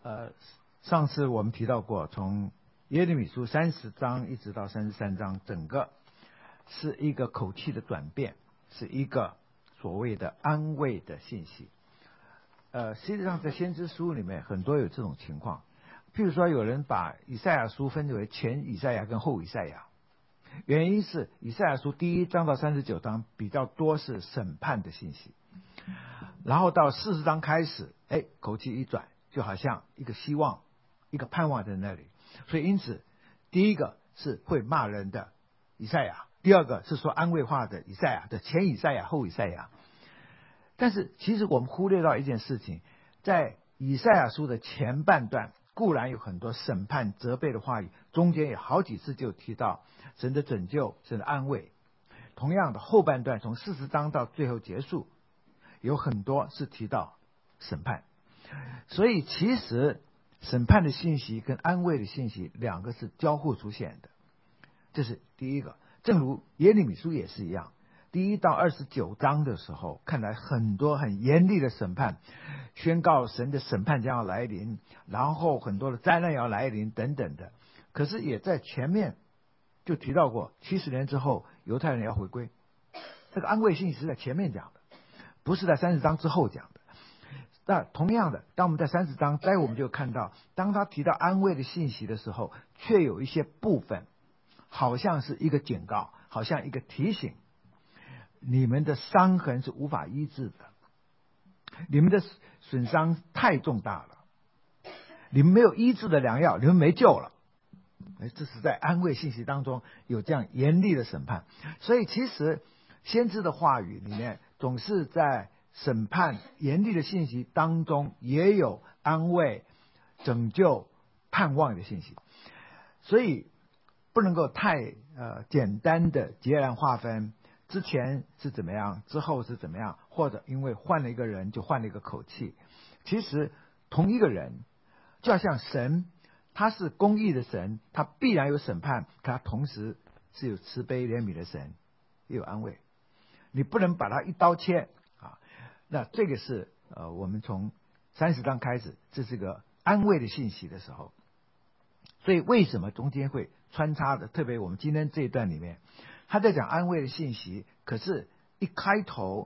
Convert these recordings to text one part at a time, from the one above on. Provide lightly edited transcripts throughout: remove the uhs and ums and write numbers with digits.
上次我们提到过，从耶利米书30章一直到33章，整个是一个口气的转变，是一个所谓的安慰的信息。实际上在先知书里面很多有这种情况，譬如说有人把以赛亚书分为前以赛亚跟后以赛亚，原因是以赛亚书1章到39章比较多是审判的信息，然后到40章开始，口气一转，就好像一个希望一个盼望在那里。所以因此第一个是会骂人的以赛亚，第二个是说安慰话的以赛亚的前以赛亚后以赛亚。但是其实我们忽略到一件事情，在以赛亚书的前半段固然有很多审判责备的话语，中间有好几次就提到神的拯救，神的安慰。同样的后半段从40章到最后结束，有很多是提到审判。所以其实审判的信息跟安慰的信息两个是交互出现的，这是第一个。正如耶利米书也是一样，1到29章的时候，看来很多很严厉的审判，宣告神的审判将要来临，然后很多的灾难要来临等等的。可是也在前面就提到过，70年之后犹太人要回归，这个安慰信息是在前面讲的，不是在30章之后讲的。那同样的，当我们在30章，待会我们就看到，当他提到安慰的信息的时候，却有一些部分好像是一个警告，好像一个提醒，你们的伤痕是无法医治的，你们的损伤太重大了，你们没有医治的良药，你们没救了。这是在安慰信息当中有这样严厉的审判。所以其实先知的话语里面总是在审判严厉的信息当中也有安慰、拯救、盼望的信息。所以不能够太简单的截然划分之前是怎么样，之后是怎么样，或者因为换了一个人就换了一个口气。其实同一个人，就好像神他是公义的神，他必然有审判，可他同时是有慈悲怜悯的神，也有安慰。你不能把他一刀切啊。那这个是我们从30章开始，这是个安慰的信息的时候。所以为什么中间会穿插的，特别我们今天这一段里面他在讲安慰的信息，可是一开头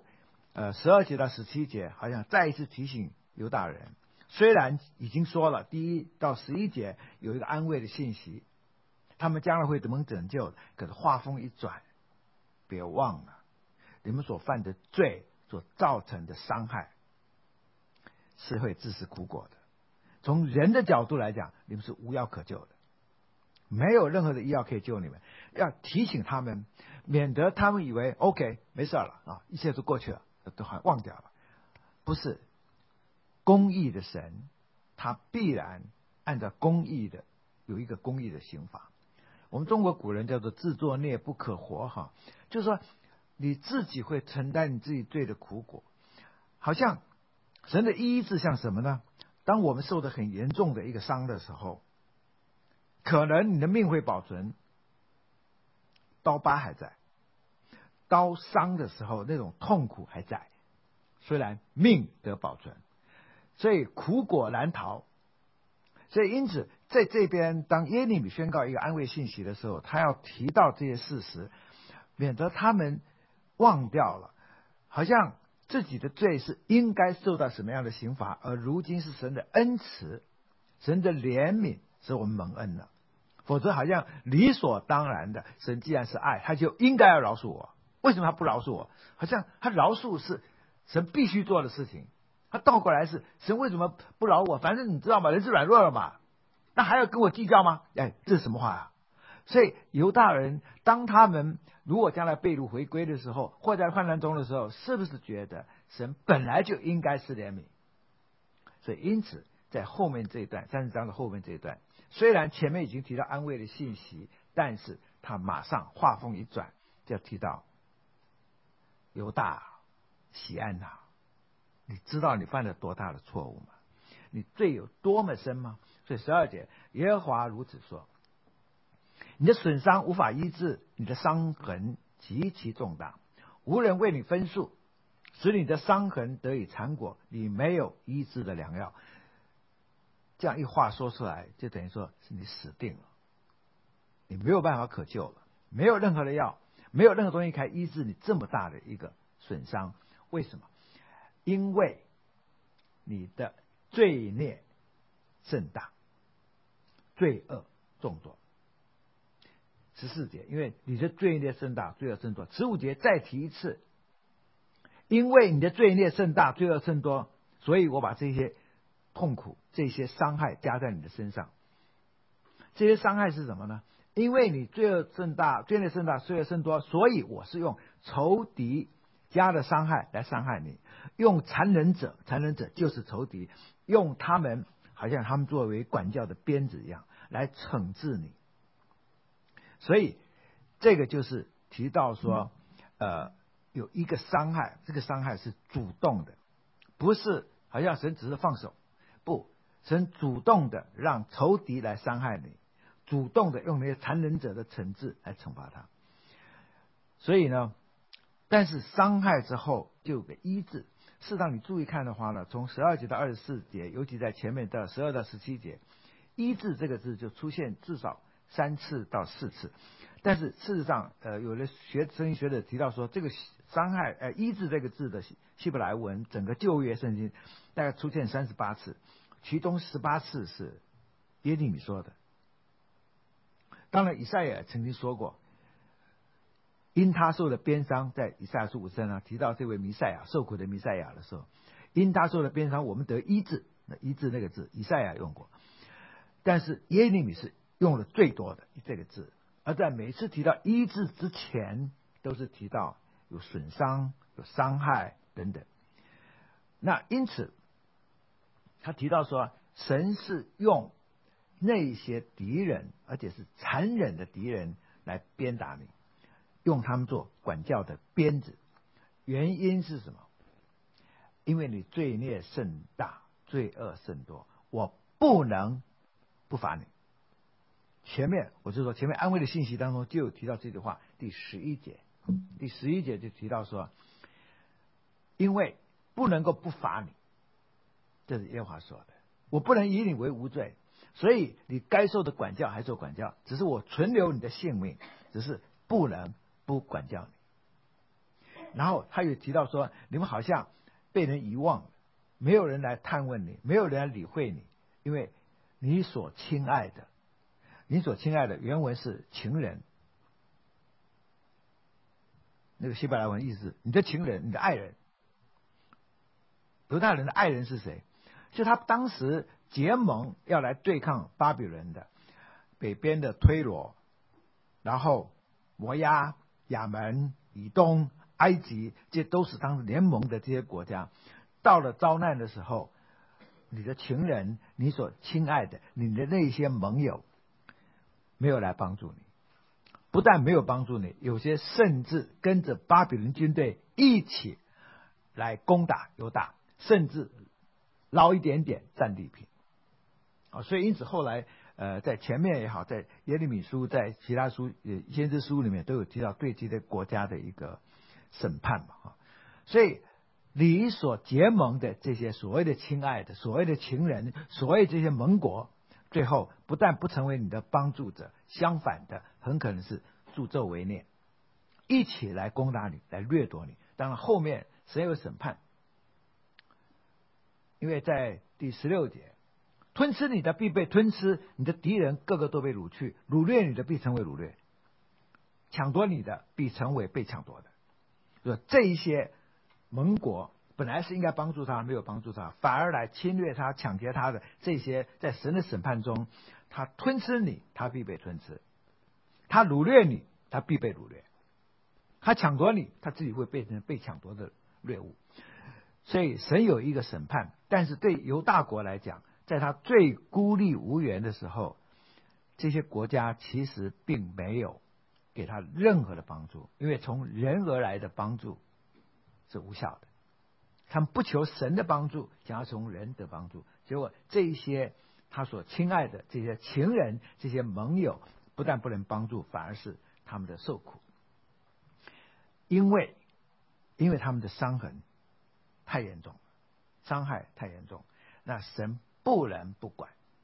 12节到17节好像再一次提醒犹大人，虽然已经说了1到11节有一个安慰的信息，他们将来会怎么拯救，可是话锋一转，别忘了你们所犯的罪所造成的伤害是会自食苦果的。从人的角度来讲，你们是无药可救的，没有任何的医药可以救你们。要提醒他们，免得他们以为 OK 没事了啊，一切都过去了，都还忘掉了。不是，公义的神他必然按照公义的有一个公义的刑罚。我们中国古人叫做自作孽不可活哈，就是说你自己会承担你自己罪的苦果。好像神的医治像什么呢？当我们受得很严重的一个伤的时候，可能你的命会保存，刀疤还在，刀伤的时候那种痛苦还在，虽然命得保存，所以苦果难逃。所以因此在这边当耶利米宣告一个安慰信息的时候，他要提到这些事实，免得他们忘掉了，好像自己的罪是应该受到什么样的刑罚，而如今是神的恩慈，神的怜悯使我们蒙恩了。否则好像理所当然的，神既然是爱，他就应该要饶恕我，为什么他不饶恕我？好像他饶恕是神必须做的事情，他倒过来是神为什么不饶我？反正你知道吗，人是软弱了嘛，那还要跟我计较吗？这是什么话啊？所以犹大人当他们如果将来被掳回归的时候，或在患难中的时候，是不是觉得神本来就应该是怜悯？所以因此在后面这一段30章的后面这一段，虽然前面已经提到安慰的信息，但是他马上话锋一转，就提到犹大喜安哪，你知道你犯了多大的错误吗？你罪有多么深吗？所以12节，耶和华如此说，你的损伤无法医治，你的伤痕极其重大，无人为你分数，使你的伤痕得以缠裹，你没有医治的良药。 这样一话说出来，就等于说是你死定了，你没有办法可救了，没有任何的药，没有任何东西可以医治你这么大的一个损伤。为什么？因为你的罪孽甚大，罪恶众多。14节，因为你的罪孽甚大，罪恶甚多。15节再提一次，因为你的罪孽甚大，罪恶甚多，所以我把这些痛苦、这些伤害加在你的身上。这些伤害是什么呢？因为你罪恶甚大，罪孽甚大，罪恶甚多，所以我是用仇敌加的伤害来伤害你，用残忍者就是仇敌，用他们好像他们作为管教的鞭子一样来惩治你。所以这个就是提到说，有一个伤害，这个伤害是主动的，不是好像神只是放手，不，神主动的让仇敌来伤害你，主动的用那些残忍者的惩治来惩罚他。所以呢，但是伤害之后就有个医治。适当你注意看的话呢，从12节到24节，尤其在前面的12到17节，医治这个字就出现至少3次到4次。但是事实上，有的圣经学者提到说，这个伤害医治这个字的希伯来文，整个旧约圣经大概出现38次，其中18次是耶利米说的。当然以赛亚曾经说过，因他受的鞭伤，在以赛亚书53章提到这位弥赛亚受苦的弥赛亚的时候，因他受的鞭伤，我们得医治。那医治那个字以赛亚用过，但是耶利米是用了最多的这个字。而在每次提到医治之前，都是提到有损伤、有伤害等等。那因此，他提到说，神是用那些敌人，而且是残忍的敌人来鞭打你，用他们做管教的鞭子。原因是什么？因为你罪孽甚大，罪恶甚多，我不能不罚你。前面我就说，前面安慰的信息当中就有提到这句话，第11节就提到说，因为不能够不罚你，这是耶和华说的，我不能以你为无罪，所以你该受的管教还受管教，只是我存留你的性命，只是不能不管教你。然后他又提到说，你们好像被人遗忘了，没有人来探问你，没有人来理会你，因为你所亲爱的原文是情人，那个希伯来文意思，你的情人，你的爱人。犹太人的爱人是谁？就他当时结盟要来对抗巴比伦的北边的推罗，然后摩押、亚门、以东、埃及，这都是当时联盟的这些国家。到了遭难的时候，你的情人，你所亲爱的，你的那些盟友没有来帮助你，不但没有帮助你，有些甚至跟着巴比伦军队一起来攻打犹大，甚至捞一点点战利品。所以因此后来在前面也好，在耶利米书，在其他书先知书里面都有提到对这些国家的一个审判嘛。所以你所结盟的这些所谓的亲爱的，所谓的情人，所谓这些盟国，最后不但不成为你的帮助者，相反的很可能是助纣为虐，一起来攻打你，来掠夺你。当然后面神有审判，因为在第16节，吞吃你的必被吞吃，你的敌人个个都被掳去，掳掠你的必成为掳掠，抢夺你的必成为被抢夺的。说这一些盟国本来是应该帮助他，没有帮助他，反而来侵略他、抢劫他的这些，在神的审判中，他吞吃你，他必被吞吃；他掳掠你，他必被掳掠；他抢夺你，他自己会变成被抢夺的掠物。所以神有一个审判，但是对犹大国来讲，在他最孤立无援的时候，这些国家其实并没有给他任何的帮助，因为从人而来的帮助是无效的。他们不求神的帮助，想要从人得帮助，结果这一些他所亲爱的这些情人、这些盟友，不但不能帮助，反而是他们的受苦，因为他们的伤痕太严重，伤害太严重，那神不能不管，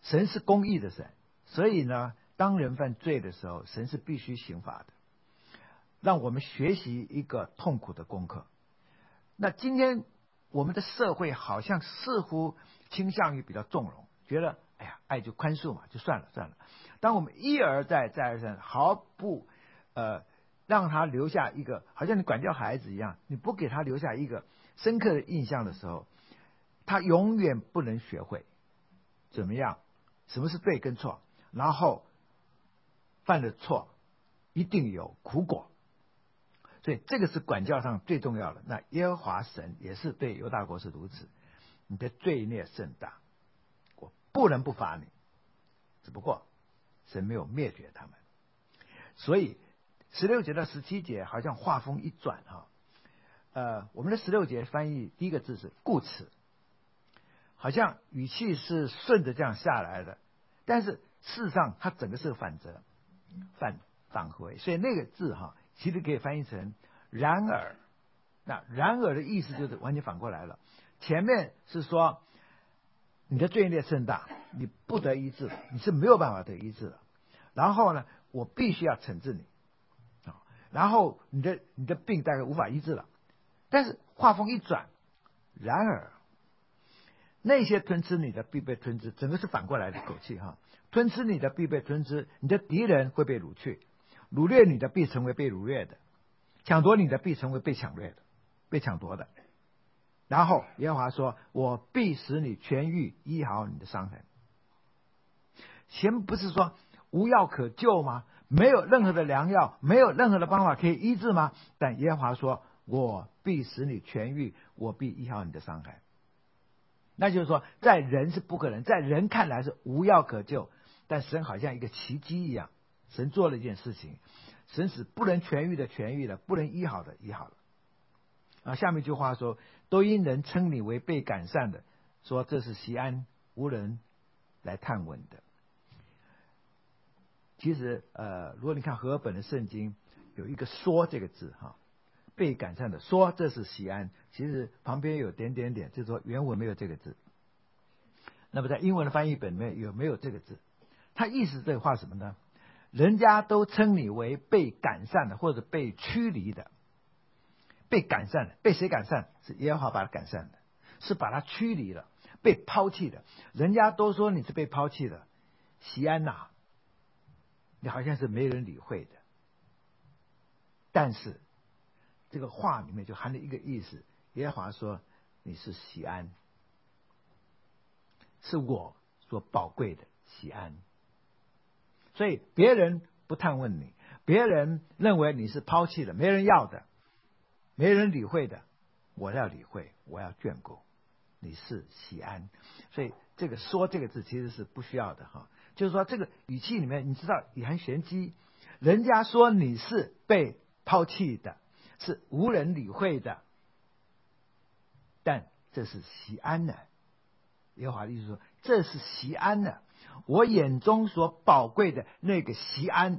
神是公义的神，所以呢，当人犯罪的时候，神是必须刑罚的，让我们学习一个痛苦的功课。那今天我们的社会好像似乎倾向于比较纵容，觉得哎呀，爱就宽恕嘛，就算了。当我们一而再再而三毫不让他留下一个好像你管教孩子一样，你不给他留下一个深刻的印象的时候，他永远不能学会怎么样，什么是对跟错，然后犯了错一定有苦果。所以这个是管教上最重要的。那耶和华神也是对犹大国是如此，你的罪孽甚大，我不能不罚你，只不过神没有灭绝他们。所以16节到17节好像话锋一转我们的16节翻译第一个字是故此，好像语气是顺着这样下来的，但是事实上它整个是反折返回，所以那个字其实可以翻译成然而。那然而的意思就是完全反过来了，前面是说你的罪孽甚大，你不得医治，你是没有办法得医治的，然后呢我必须要惩治你，然后你的病大概无法医治了。但是话锋一转，然而那些吞吃你的必被吞吃，整个是反过来的口气吞吃你的必被吞吃，你的敌人会被掳去，掳掠你的必成为被掳掠的，抢夺你的必成为被抢掠的，被抢夺的。然后耶和华说，我必使你痊愈，医好你的伤痕。前面不是说无药可救吗？没有任何的良药，没有任何的方法可以医治吗？但耶和华说，我必使你痊愈，我必医好你的伤痕。那就是说在人是不可能，在人看来是无药可救，但神好像一个奇迹一样，神做了一件事情，神使不能痊愈的痊愈了，不能医好的医好了。下面一句话说，都因人称你为被赶散的，说这是锡安，无人来探问的。其实如果你看和合本的圣经有一个说这个字被赶散的说这是锡安，其实旁边有点点点，就是说原文没有这个字。那么在英文的翻译本里面有没有这个字？它意思这个话什么呢？人家都称你为被赶散的，或者被驱离的。被赶散的，被谁赶散？是耶和华把他赶散的，是把他驱离了，被抛弃的。人家都说你是被抛弃的，锡安呐，你好像是没人理会的。但是这个话里面就含了一个意思，耶和华说你是锡安，是我所宝贵的锡安。所以别人不探问你，别人认为你是抛弃的，没人要的，没人理会的，我要理会，我要眷顾，你是锡安。所以这个说这个字其实是不需要的就是说这个语气里面你知道也含玄机，人家说你是被抛弃的，是无人理会的，但这是锡安的。耶和华的意思说这是锡安的，我眼中所宝贵的那个锡安，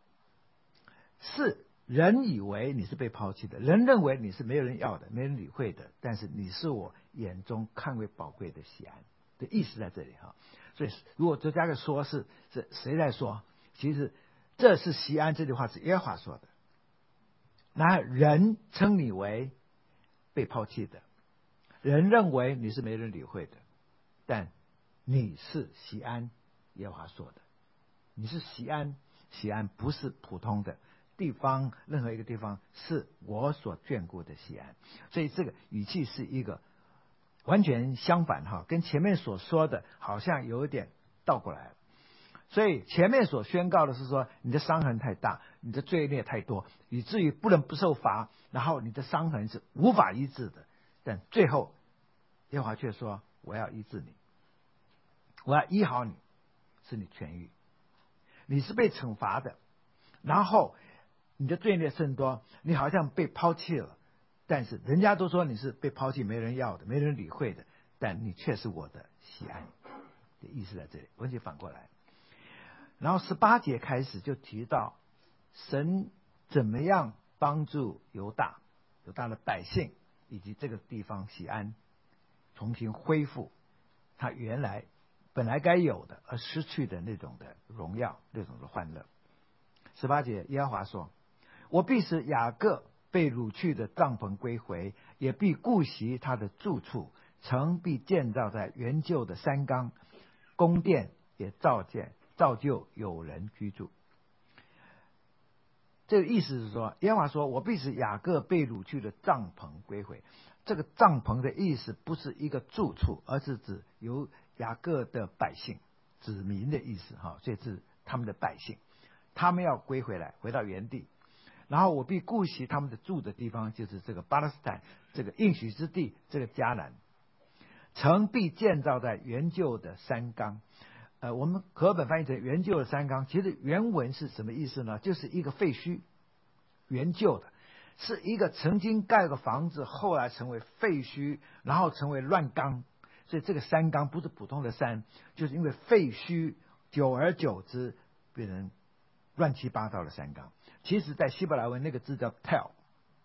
是人以为你是被抛弃的，人认为你是没有人要的，没人理会的，但是你是我眼中看为宝贵的锡安的意思在这里所以如果再加个说是谁在说，其实这是锡安这句话是耶和华说的。那人称你为被抛弃的，人认为你是没人理会的，但你是锡安，耶和华说的，你是锡安。锡安不是普通的地方，任何一个地方，是我所眷顾的锡安。所以这个语气是一个完全相反跟前面所说的好像有点倒过来了。所以前面所宣告的是说你的伤痕太大，你的罪孽太多，以至于不能不受罚，然后你的伤痕是无法医治的。但最后耶和华却说我要医治你，我要医好你，使你痊愈。你是被惩罚的，然后你的罪孽甚多，你好像被抛弃了，但是人家都说你是被抛弃，没人要的，没人理会的，但你却是我的锡安的意思在这里，完全反过来。然后18节开始就提到神怎么样帮助犹大的百姓以及这个地方锡安重新恢复他原来本来该有的而失去的那种的荣耀，那种的欢乐。18节，耶和华说：我必使雅各被掳去的帐篷归回，也必顾惜他的住处，城必建造在原旧的山冈，宫殿也造就有人居住。这个意思是说，耶和华说：我必使雅各被掳去的帐篷归回。这个帐篷的意思不是一个住处，而是指由雅各的百姓、子民的意思哈，所以是他们的百姓，他们要归回来，回到原地。然后我必顾惜他们的住的地方，就是这个巴勒斯坦，这个应许之地，这个迦南。城必建造在原旧的山冈。我们和本翻译成原旧的山冈，其实原文是什么意思呢？就是一个废墟，原旧的，是一个曾经盖个房子，后来成为废墟，然后成为乱冈。所以这个山冈不是普通的山，就是因为废墟，久而久之变成乱七八糟的山冈。其实在希伯来文那个字叫 tell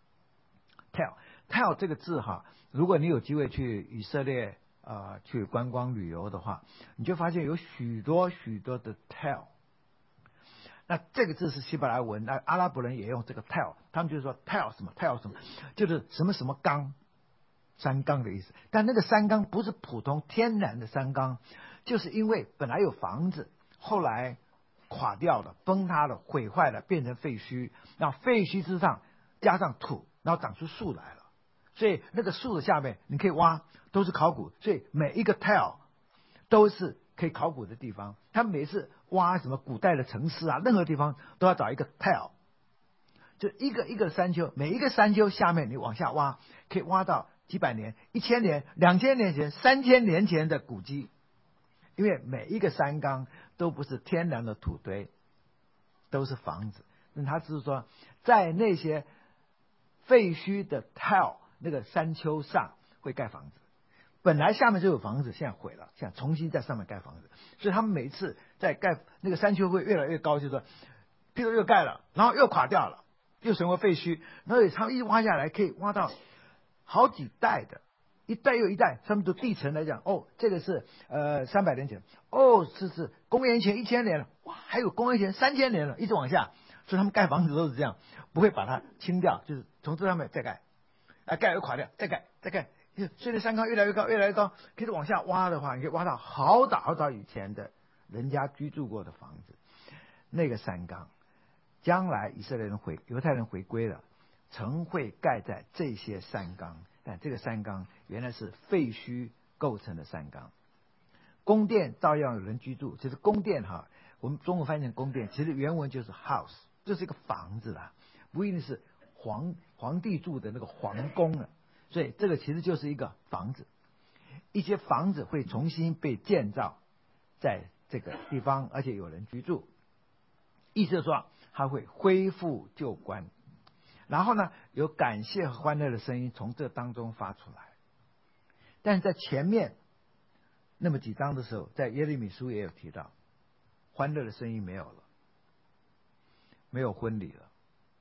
这个字哈，如果你有机会去以色列去观光旅游的话，你就发现有许多的 tell。那这个字是希伯来文，那阿拉伯人也用这个 tell， 他们就说 tell 什么 tell 什么，就是什么什么冈，山冈的意思。但那个山冈不是普通天然的山冈，就是因为本来有房子，后来垮掉了、崩塌了、毁坏了，变成废墟。那废墟之上加上土，然后长出树来了。所以那个树的下面你可以挖，都是考古。所以每一个 tell 都是可以考古的地方。他们每次挖什么古代的城市啊，任何地方都要找一个 tell， 就一个一个山丘，每一个山丘下面你往下挖，可以挖到几百年、1000年、2000年前、3000年前的古迹。因为每一个山冈都不是天然的土堆，都是房子。那他是说，在那些废墟的 tell 那个山丘上会盖房子，本来下面就有房子，现在毁了，现在重新在上面盖房子。所以他们每次在盖那个山丘会越来越高，就是说，譬如又盖了，然后又垮掉了，又成为废墟，然后他们一挖下来可以挖到好几代的。一代又一代，他们都地层来讲，这个是300年前，是公元前1000年了，哇，还有公元前3000年了，一直往下，所以他们盖房子都是这样，不会把它清掉，就是从这上面再盖，盖又垮掉，再盖，所以那山冈越来越高，可以往下挖的话，你可以挖到好早以前的人家居住过的房子。那个山冈，将来犹太人回归了，曾会盖在这些山冈。但这个山冈原来是废墟构成的山冈，宫殿照样有人居住。其实宫殿哈，我们中文翻译成宫殿，其实原文就是 house， 就是一个房子啦，不一定是皇帝住的那个皇宫了。所以这个其实就是一个房子，一些房子会重新被建造在这个地方，而且有人居住。意思是说，它会恢复旧观。然后呢，有感谢和欢乐的声音从这当中发出来。但是在前面那么几章的时候，在耶利米书也有提到，欢乐的声音没有了，没有婚礼了，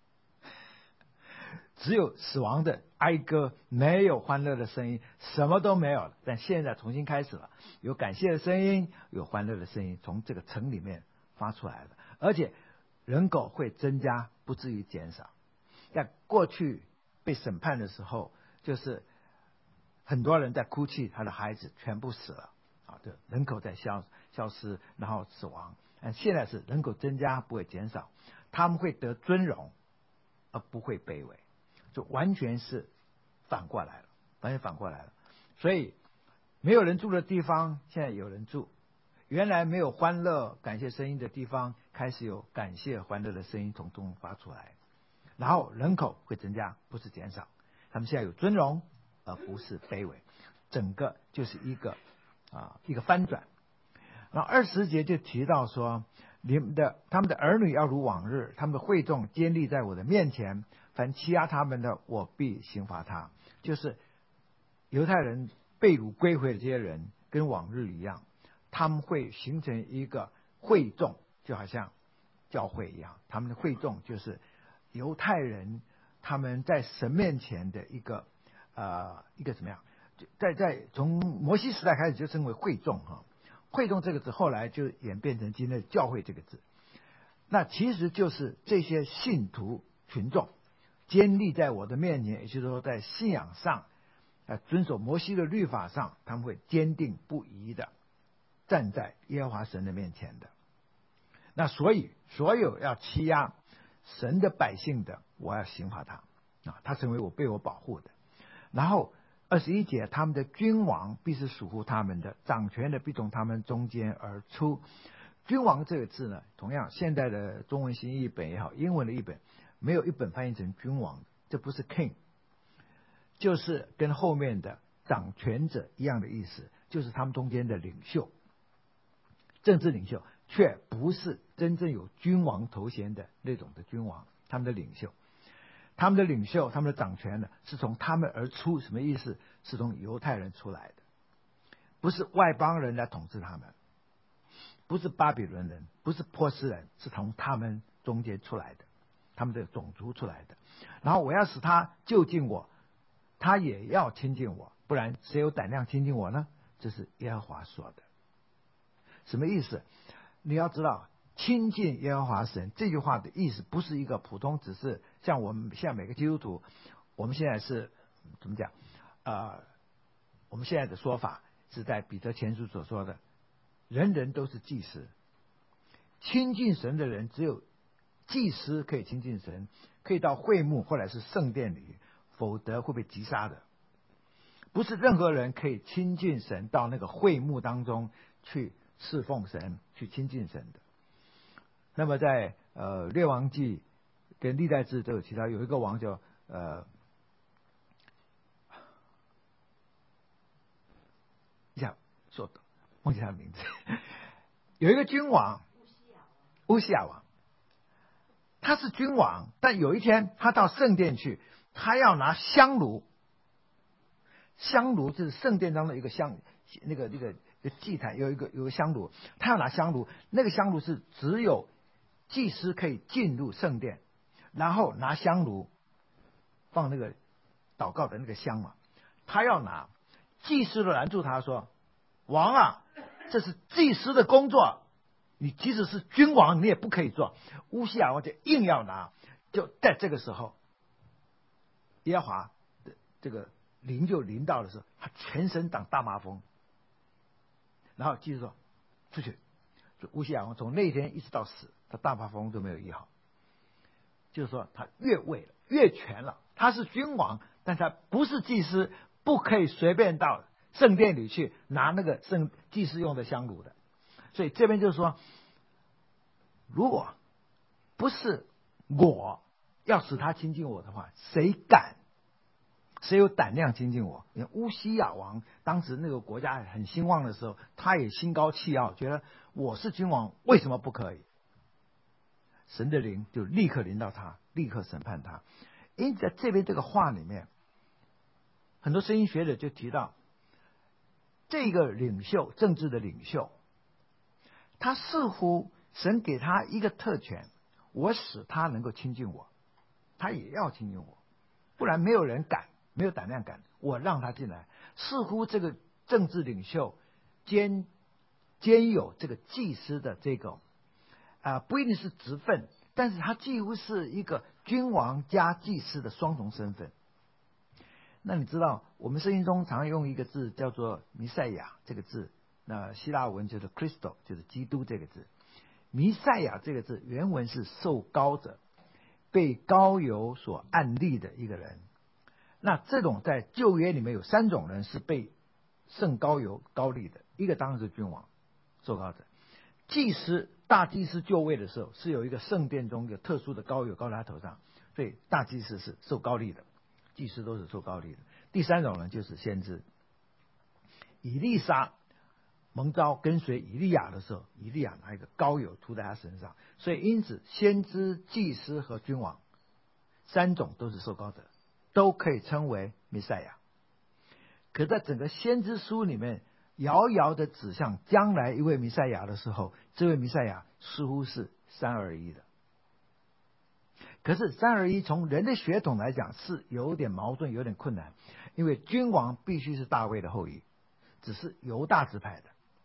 只有死亡的哀歌，没有欢乐的声音，什么都没有了。但现在重新开始了，有感谢的声音，有欢乐的声音从这个城里面发出来了，而且人口会增加，不至于减少。在过去被审判的时候，就是很多人在哭泣，他的孩子全部死了这人口在消失，然后死亡。现在是人口增加，不会减少，他们会得尊荣，而不会卑微，就完全是反过来了。所以没有人住的地方，现在有人住；原来没有欢乐感谢声音的地方，开始有感谢欢乐的声音从中发出来。然后人口会增加，不是减少。他们现在有尊荣，而不是卑微。整个就是一个翻转。然后20节就提到说，他们的儿女要如往日，他们的会众坚立在我的面前，凡欺压他们的，我必刑罚他。就是犹太人被掳归回的这些人，跟往日一样，他们会形成一个会众，就好像教会一样。他们的会众就是犹太人，他们在神面前的一个怎么样？在从摩西时代开始就称为会众会众这个字后来就演变成今天的教会这个字。那其实就是这些信徒群众坚立在我的面前，也就是说在信仰上遵守摩西的律法上，他们会坚定不移的站在耶和华神的面前的。那所以所有要欺压神的百姓的，我要刑罚他他成为被我保护的。然后21节，他们的君王必是属乎他们的，掌权的必从他们中间而出。君王这个字呢，同样现在的中文新译本也好，英文的译本没有一本翻译成君王，这不是 king， 就是跟后面的掌权者一样的意思，就是他们中间的领袖，政治领袖，却不是真正有君王头衔的那种的君王，他们的领袖。他们的领袖，他们的掌权呢，是从他们而出，什么意思？是从犹太人出来的，不是外邦人来统治他们，不是巴比伦人，不是波斯人，是从他们中间出来的，他们的种族出来的。然后我要使他就近我，他也要亲近我，不然谁有胆量亲近我呢？这是耶和华说的。什么意思？你要知道，亲近耶和华神这句话的意思，不是一个普通，只是像我们现在每个基督徒，我们现在是怎么讲？我们现在的说法是在彼得前书所说的，人人都是祭司。亲近神的人，只有祭司可以亲近神，可以到会幕或者是圣殿里，否则会被击杀的。不是任何人可以亲近神，到那个会幕当中去侍奉神，去亲近神的。那么在列王记跟历代志都有提到，有一个王叫一下说的忘记他的名字，有一个君王乌西亚王，他是君王，但有一天他到圣殿去，他要拿香炉，香炉就是圣殿当中的一个香，那个祭坛有一个香炉，他要拿香炉，那个香炉是只有祭司可以进入圣殿，然后拿香炉放那个祷告的那个香嘛，他要拿，祭司都拦住他说：“王啊，这是祭司的工作，你即使是君王，你也不可以做。”乌西亚王就硬要拿，就在这个时候，耶和华的这个灵就临到的时候，他全身长大麻风，然后祭司说：“出去。”乌西亚王从那天一直到死，他大麻风都没有医好，就是说他越位了，越权了。他是君王，但他不是祭司，不可以随便到圣殿里去拿那个祭司用的香炉的。所以这边就是说，如果不是我要使他亲近我的话，谁敢？谁有胆量亲近我？你看乌西亚王当时那个国家很兴旺的时候，他也心高气傲，觉得我是君王，为什么不可以？神的灵就立刻临到他，立刻审判他。因此在这边这个话里面，很多圣经学者就提到，这个领袖，政治的领袖，他似乎神给他一个特权，我使他能够亲近我，他也要亲近我，不然没有人敢，没有胆量敢，我让他进来。似乎这个政治领袖兼有这个祭司的这个不一定是职分，但是他几乎是一个君王加祭司的双重身份。那你知道我们圣经中常用一个字叫做弥赛亚这个字，那希腊文就是 Christo， 就是基督这个字。弥赛亚这个字原文是受膏者，被膏油所按立的一个人。那这种在旧约里面有3种人是被圣膏油膏立的，一个当然是君王受膏者，祭司大祭司就位的时候是有一个圣殿中有特殊的膏油膏在他头上，所以大祭司是受膏立的，祭司都是受膏立的。第3种人就是先知，以利沙蒙召跟随以利亚的时候，以利亚拿一个膏油涂在他身上，所以因此先知、祭司和君王3种都是受膏者，都可以称为弥赛亚。可在整个先知书里面，遥遥的指向将来一位弥赛亚的时候，这位弥赛亚似乎是3而1的。可是3而1从人的血统来讲是有点矛盾，有点困难，因为君王必须是大卫的后裔，只是犹大支派的。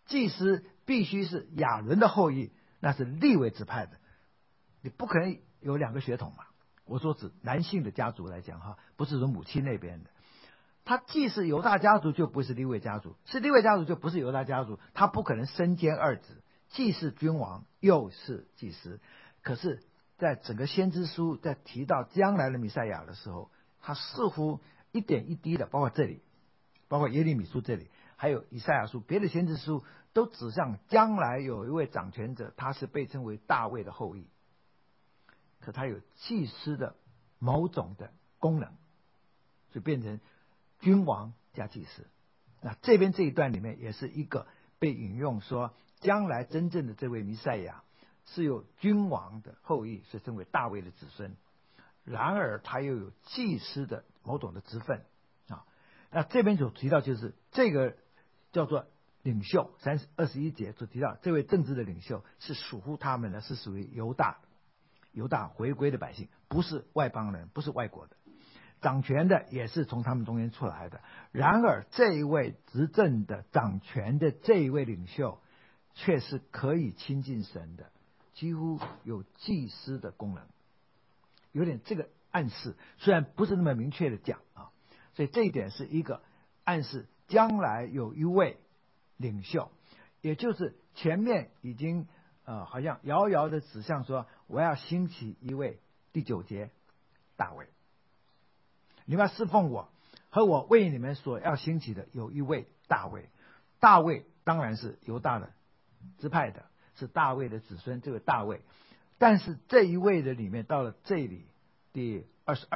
祭司必须是亚伦的后裔，那是利未支派的，你不可能有两个血统嘛。我说指男性的家族来讲哈，不是说母亲那边的。他既是犹大家族，就不是利未家族；是利未家族，就不是犹大家族。他不可能身兼二职，既是君王，又是祭司。可是，在整个先知书在提到将来的弥赛亚的时候，他似乎一点一滴的，包括这里，包括耶利米书这里，还有以赛亚书，别的先知书都指向将来有一位掌权者，他是被称为大卫的后裔。可他有祭司的某种的功能，就变成君王加祭司。那这边这一段里面也是一个被引用说，将来真正的这位弥赛亚是有君王的后裔，是称为大卫的子孙。然而他又有祭司的某种的职分啊。那这边所提到就是这个叫做领袖，21节所提到这位政治的领袖是属乎他们的，是属于犹大回归的百姓，不是外邦人，不是外国的。掌权的也是从他们中间出来的。然而这一位执政的掌权的这一位领袖却是可以亲近神的，几乎有祭司的功能，有点这个暗示，虽然不是那么明确的讲啊。所以这一点是一个暗示，将来有一位领袖，也就是前面已经好像遥遥的指向说，我要兴起一位，第9节大卫，你们要侍奉我，和我为你们所要兴起的有一位大卫。大卫当然是犹大的支派的，是大卫的子孙，这位大卫。但是这一位的里面，到了这里第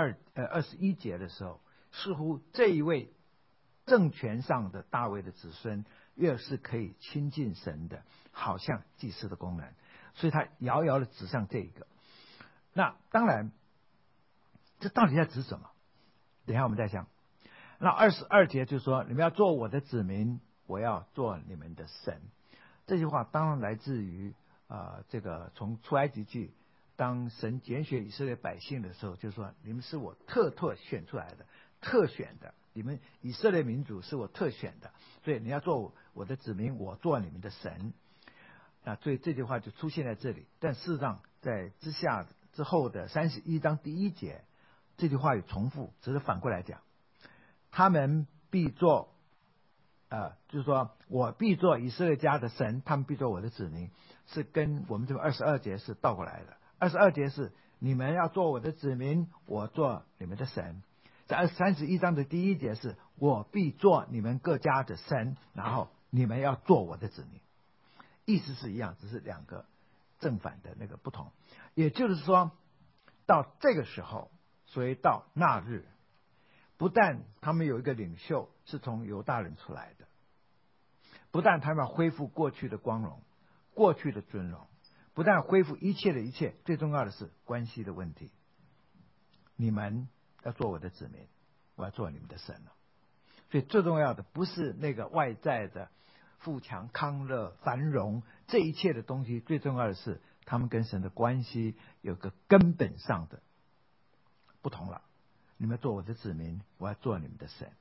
21节的时候，似乎这一位政权上的大卫的子孙越是可以亲近神的，好像祭司的功能，所以他遥遥的指向这个。那当然这到底在指什么？等一下我们再讲。那22节就说，你们要做我的子民，我要做你们的神。这句话当然来自于这个从出埃及记，当神拣选以色列百姓的时候，就说你们是我特选出来的，特选的，你们以色列民族是我特选的，所以你要做我的子民，我做你们的神。所以这句话就出现在这里。但事实上在之后的31章第1节，这句话有重复，只是反过来讲，他们必做就是说我必做以色列家的神，他们必做我的子民，是跟我们这个22节是倒过来的。22节是你们要做我的子民，我做你们的神。在31章的第1节是我必做你们各家的神，然后你们要做我的子民，意思是一样，只是两个正反的那个不同。也就是说到这个时候，所以到那日，不但他们有一个领袖是从犹大人出来的，不但他们要恢复过去的光荣，过去的尊荣，不但恢复一切的一切，最重要的是关系的问题。你们要做我的子民，我要做你们的神了。所以最重要的不是那个外在的富强、康乐、繁荣，这一切的东西，最重要的是他们跟神的关系有个根本上的不同了。你们做我的子民，我要做你们的神。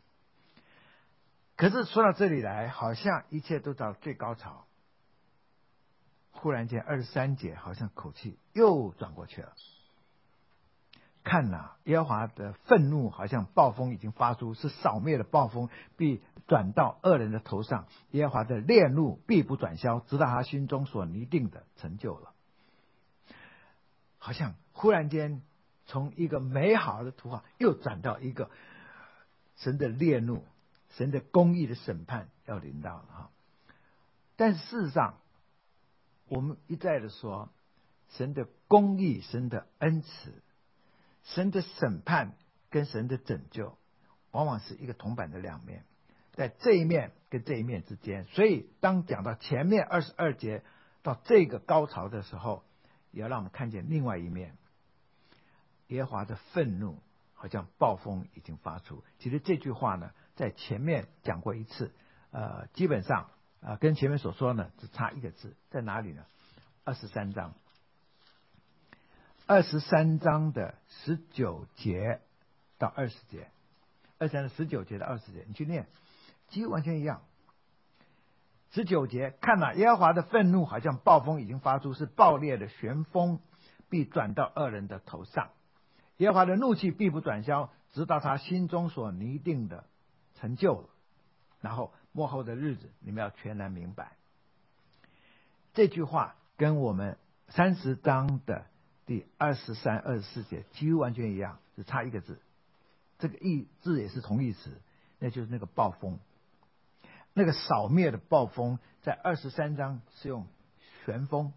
可是说到这里来，好像一切都到最高潮，忽然间23节好像口气又转过去了。看哪，耶和华的愤怒好像暴风已经发出，是扫灭的暴风，必转到恶人的头上。耶和华的烈怒必不转消，直到他心中所拟定的成就了。好像忽然间从一个美好的图画又转到一个神的烈怒，神的公义的审判要临到了哈。但是事实上，我们一再的说，神的公义、神的恩慈、神的审判跟神的拯救，往往是一个铜板的两面，在这一面跟这一面之间。所以当讲到前面22节到这个高潮的时候，也要让我们看见另外一面，耶和华的愤怒好像暴风已经发出。其实这句话呢，在前面讲过一次，基本上跟前面所说呢只差一个字，在哪里呢？23章的19节到20节，23的19节到20节，你去念，几乎完全一样。 19节，看哪，耶和华的愤怒好像暴风已经发出，是暴烈的旋风，必转到恶人的头上。耶和华的怒气必不转消，直到他心中所拟定的成就了。然后末后的日子，你们要全然明白。这句话跟我们30章的第23、24节几乎完全一样，只差一个字。这个字也是同义词，那就是那个暴风。那个扫灭的暴风，在23章是用旋风，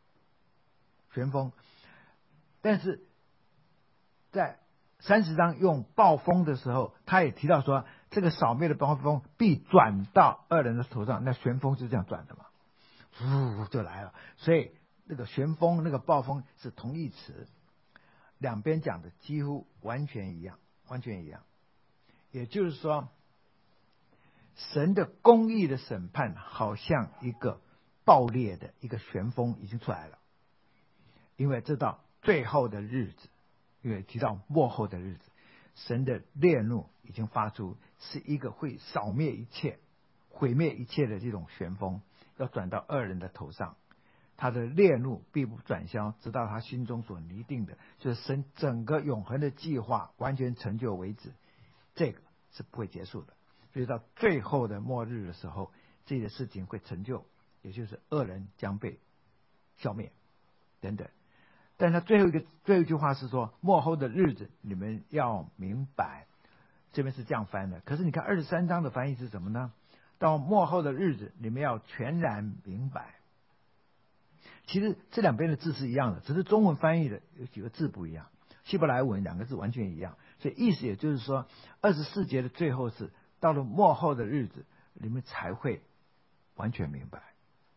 但是在30章用暴风的时候，他也提到说，这个扫灭的暴风必转到恶人的头上。那旋风是这样转的嘛，呜就来了。所以那个旋风、那个暴风是同义词，两边讲的几乎完全一样。也就是说，神的公义的审判好像一个暴烈的一个旋风已经出来了，因为这到最后的日子，因为提到末后的日子，神的烈怒已经发出，是一个会扫灭一切、毁灭一切的这种旋风，要转到恶人的头上。他的烈怒必不转消，直到他心中所拟定的，就是神整个永恒的计划完全成就为止，这个是不会结束的。所以到最后的末日的时候，这些事情会成就，也就是恶人将被消灭等等。但是他最后一句话是说，末后的日子你们要明白，这边是这样翻的。可是你看23章的翻译是什么呢？到末后的日子你们要全然明白。其实这两边的字是一样的，只是中文翻译的有几个字不一样，希伯来文两个字完全一样。所以意思也就是说，24节的最后是到了末后的日子，你们才会完全明白，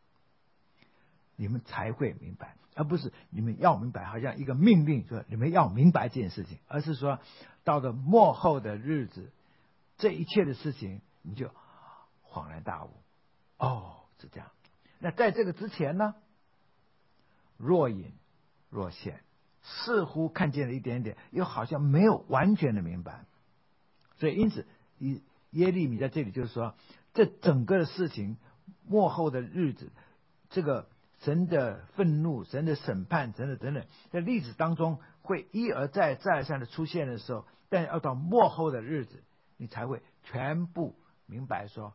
而不是你们要明白，好像一个命令说你们要明白这件事情，而是说到了末后的日子，这一切的事情你就恍然大悟。是这样。那在这个之前呢，若隐若现，似乎看见了一点点，又好像没有完全的明白。所以因此耶利米在这里就是说，这整个的事情，末后的日子，这个神的愤怒、神的审判等等等等，在历史当中会一而再再而三的出现的时候，但要到末后的日子，你才会全部明白说，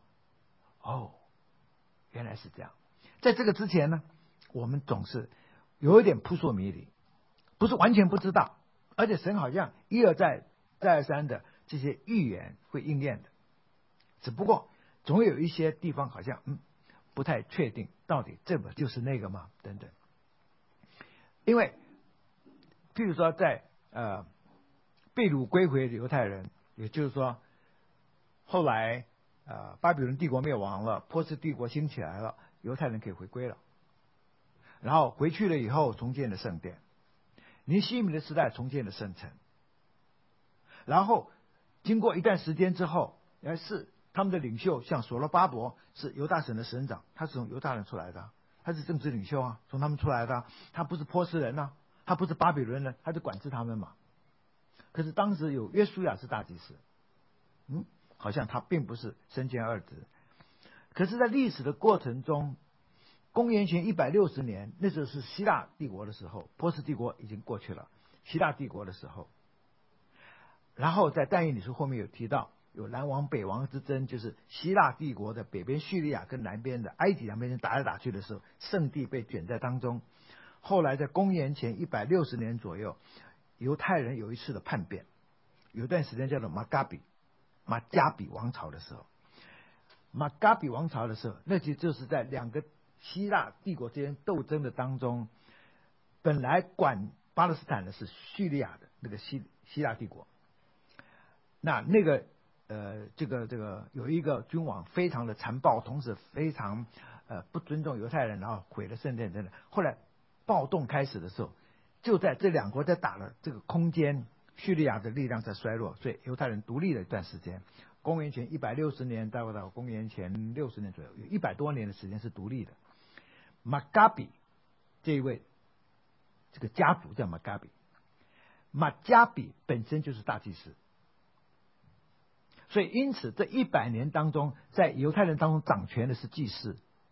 原来是这样。在这个之前呢，我们总是有一点扑朔迷离，不是完全不知道，而且神好像一而再再而三的这些预言会应验的，只不过总有一些地方好像不太确定，到底这个就是那个吗？等等。因为譬如说在被掳归回的犹太人，也就是说后来巴比伦帝国灭亡了，波斯帝国兴起来了，犹太人可以回归了，然后回去了以后重建了圣殿，尼希米的时代重建了圣城，然后经过一段时间之后，是他们的领袖像所罗巴伯是犹大省的省长，他是从犹大人出来的，他是政治领袖啊，从他们出来的，他不是波斯人啊，他不是巴比伦人，他就管制他们嘛。可是当时有约书亚是大祭司，好像他并不是身兼二职。可是在历史的过程中，公元前160年，那时候是希腊帝国的时候，波斯帝国已经过去了，希腊帝国的时候，然后在但以理书后面有提到有南王北王之争，就是希腊帝国的北边叙利亚跟南边的埃及两边人打来打去的时候，圣地被卷在当中。后来在公元前160年左右，犹太人有一次的叛变，有段时间叫做马加比王朝的时候，那就是在两个希腊帝国之间斗争的当中，本来管巴勒斯坦的是叙利亚的那个希腊帝国，那个这个有一个君王非常的残暴，同时非常不尊重犹太人，然后毁了圣殿等等。后来暴动开始的时候，就在这两国在打了这个空间，叙利亚的力量在衰弱，所以犹太人独立了一段时间。公元前160年到公元前60年左右，有100多年的时间是独立的。马加比这一位这个家族叫马加比本身就是大祭司，所以因此这100年当中，在犹太人当中掌权的是祭司，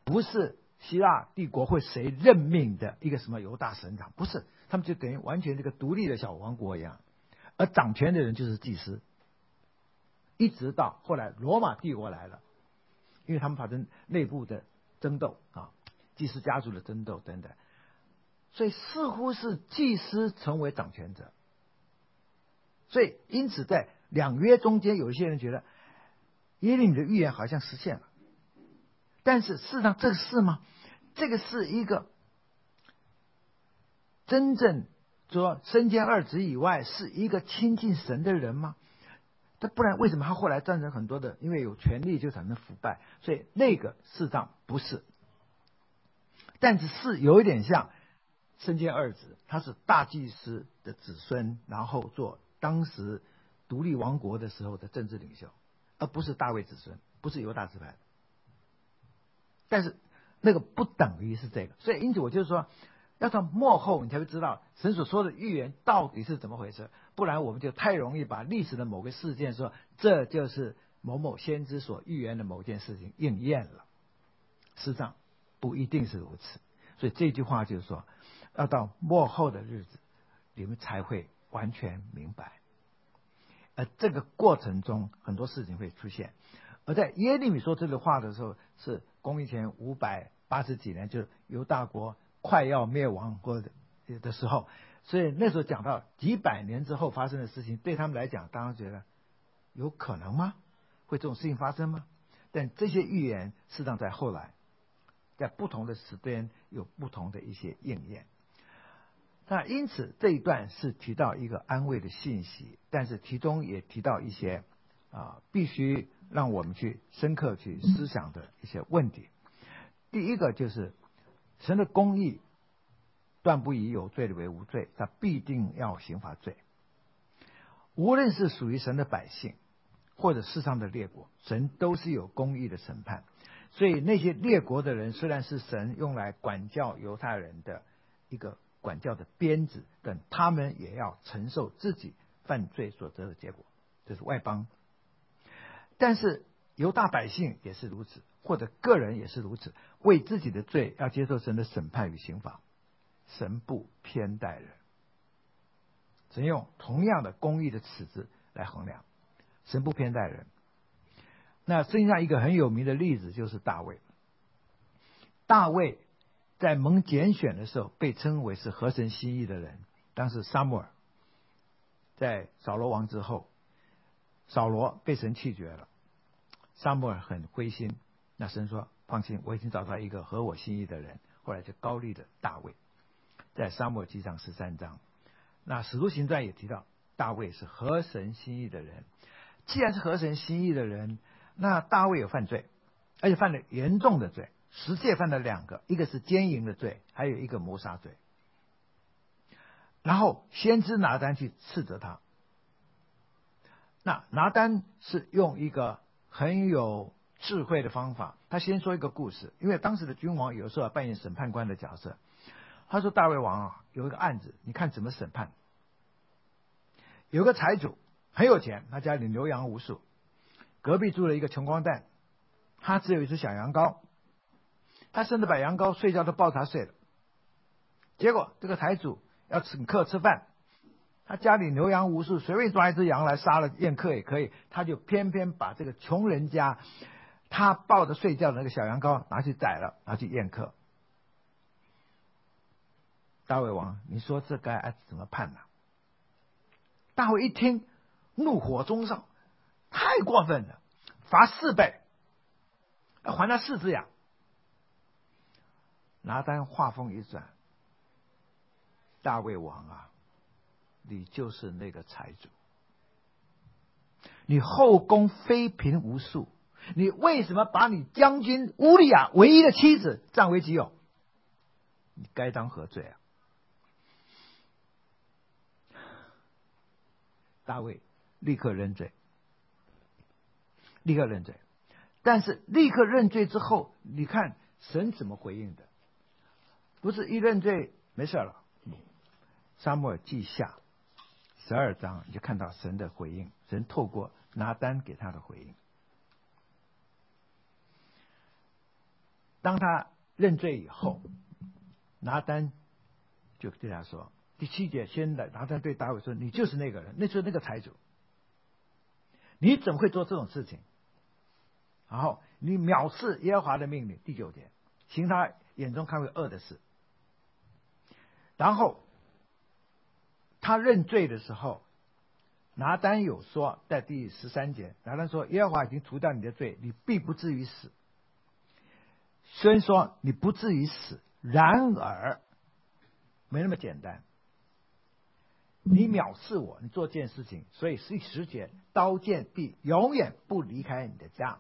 不是希腊帝国会谁任命的一个什么犹大省长，不是，他们就等于完全这个独立的小王国一样，而掌权的人就是祭司。一直到后来罗马帝国来了，因为他们发生内部的争斗啊，祭司家族的争斗等等，所以似乎是祭司成为掌权者。所以因此在两约中间，有一些人觉得耶利米的预言好像实现了，但是事实上这个是吗？这个是一个真正说身兼二职以外是一个亲近神的人吗？他不然为什么他后来战争很多的，因为有权力就产生腐败，所以那个事实上不是，但是有一点像身兼二职，他是大祭司的子孙，然后做当时独立王国的时候的政治领袖，而不是大卫子孙，不是犹大支派。但是那个不等于是这个，所以因此我就是说，要到末后你才会知道神所说的预言到底是怎么回事，不然我们就太容易把历史的某个事件说这就是某某先知所预言的某件事情应验了，实际上不一定是如此。所以这句话就是说，要到末后的日子，你们才会完全明白。而这个过程中很多事情会出现。而在耶利米说这个话的时候，是公元前580几年，就是犹大国快要灭亡或者的时候，所以那时候讲到几百年之后发生的事情，对他们来讲，当然觉得有可能吗？会这种事情发生吗？但这些预言事实上在后来，在不同的时间有不同的一些应验。那因此这一段是提到一个安慰的信息，但是其中也提到一些必须让我们去深刻去思想的一些问题。第一个就是神的公义断不以有罪的为无罪，他必定要刑罚罪。无论是属于神的百姓或者世上的列国，神都是有公义的审判。所以那些列国的人虽然是神用来管教犹太人的一个管教的鞭子，但他们也要承受自己犯罪所得的结果，这是外邦。但是犹大百姓也是如此，或者个人也是如此，为自己的罪要接受神的审判与刑罚。神不偏待人，神用同样的公义的尺子来衡量，神不偏待人。那圣经上一个很有名的例子就是大卫。大卫在蒙拣选的时候被称为是合神心意的人。当时撒母耳在扫罗王之后，扫罗被神弃绝了，撒母耳很灰心，那神说放心，我已经找到一个合我心意的人，后来就高立了大卫，在撒母耳记上13章。那使徒行传也提到大卫是合神心意的人。既然是合神心意的人，那大卫有犯罪，而且犯了严重的罪，实际犯了2个，一个是奸淫的罪，还有一个谋杀罪。然后先知拿单去斥责他，那拿单是用一个很有智慧的方法，他先说一个故事，因为当时的君王有时候要扮演审判官的角色。他说大卫王有一个案子，你看怎么审判。有个财主很有钱，他家里牛羊无数，隔壁住了一个穷光蛋，他只有一只小羊羔，他甚至把羊羔睡觉都抱他睡了。结果这个财主要请客吃饭，他家里牛羊无数，随便抓一只羊来杀了宴客也可以，他就偏偏把这个穷人家他抱着睡觉的那个小羊羔拿去宰了，拿去宴客。大卫王，你说这该怎么判呢？大卫一听，怒火中烧，太过分了，罚4倍，要还他4只羊。拿单话锋一转，大卫王啊，你就是那个财主，你后宫妃嫔无数，你为什么把你将军乌利亚唯一的妻子占为己有？你该当何罪啊？大卫立刻认罪，立刻认罪。但是立刻认罪之后，你看神怎么回应的？不是一认罪没事了。撒母耳记下12章，你就看到神的回应，神透过拿单给他的回应。 当他认罪以后，拿单就对他说，第7节，先的拿单对大卫说：“你就是那个人，那就是那个财主，你怎么会做这种事情？然后你藐视耶和华的命令。”第9节，行他眼中看为恶的事。然后他认罪的时候，拿单有说，在第13节，拿单说：“耶和华已经除掉你的罪，你必不至于死。虽然说你不至于死，然而没那么简单。你藐视我，你做这件事情，所以第10节，刀剑必永远不离开你的家。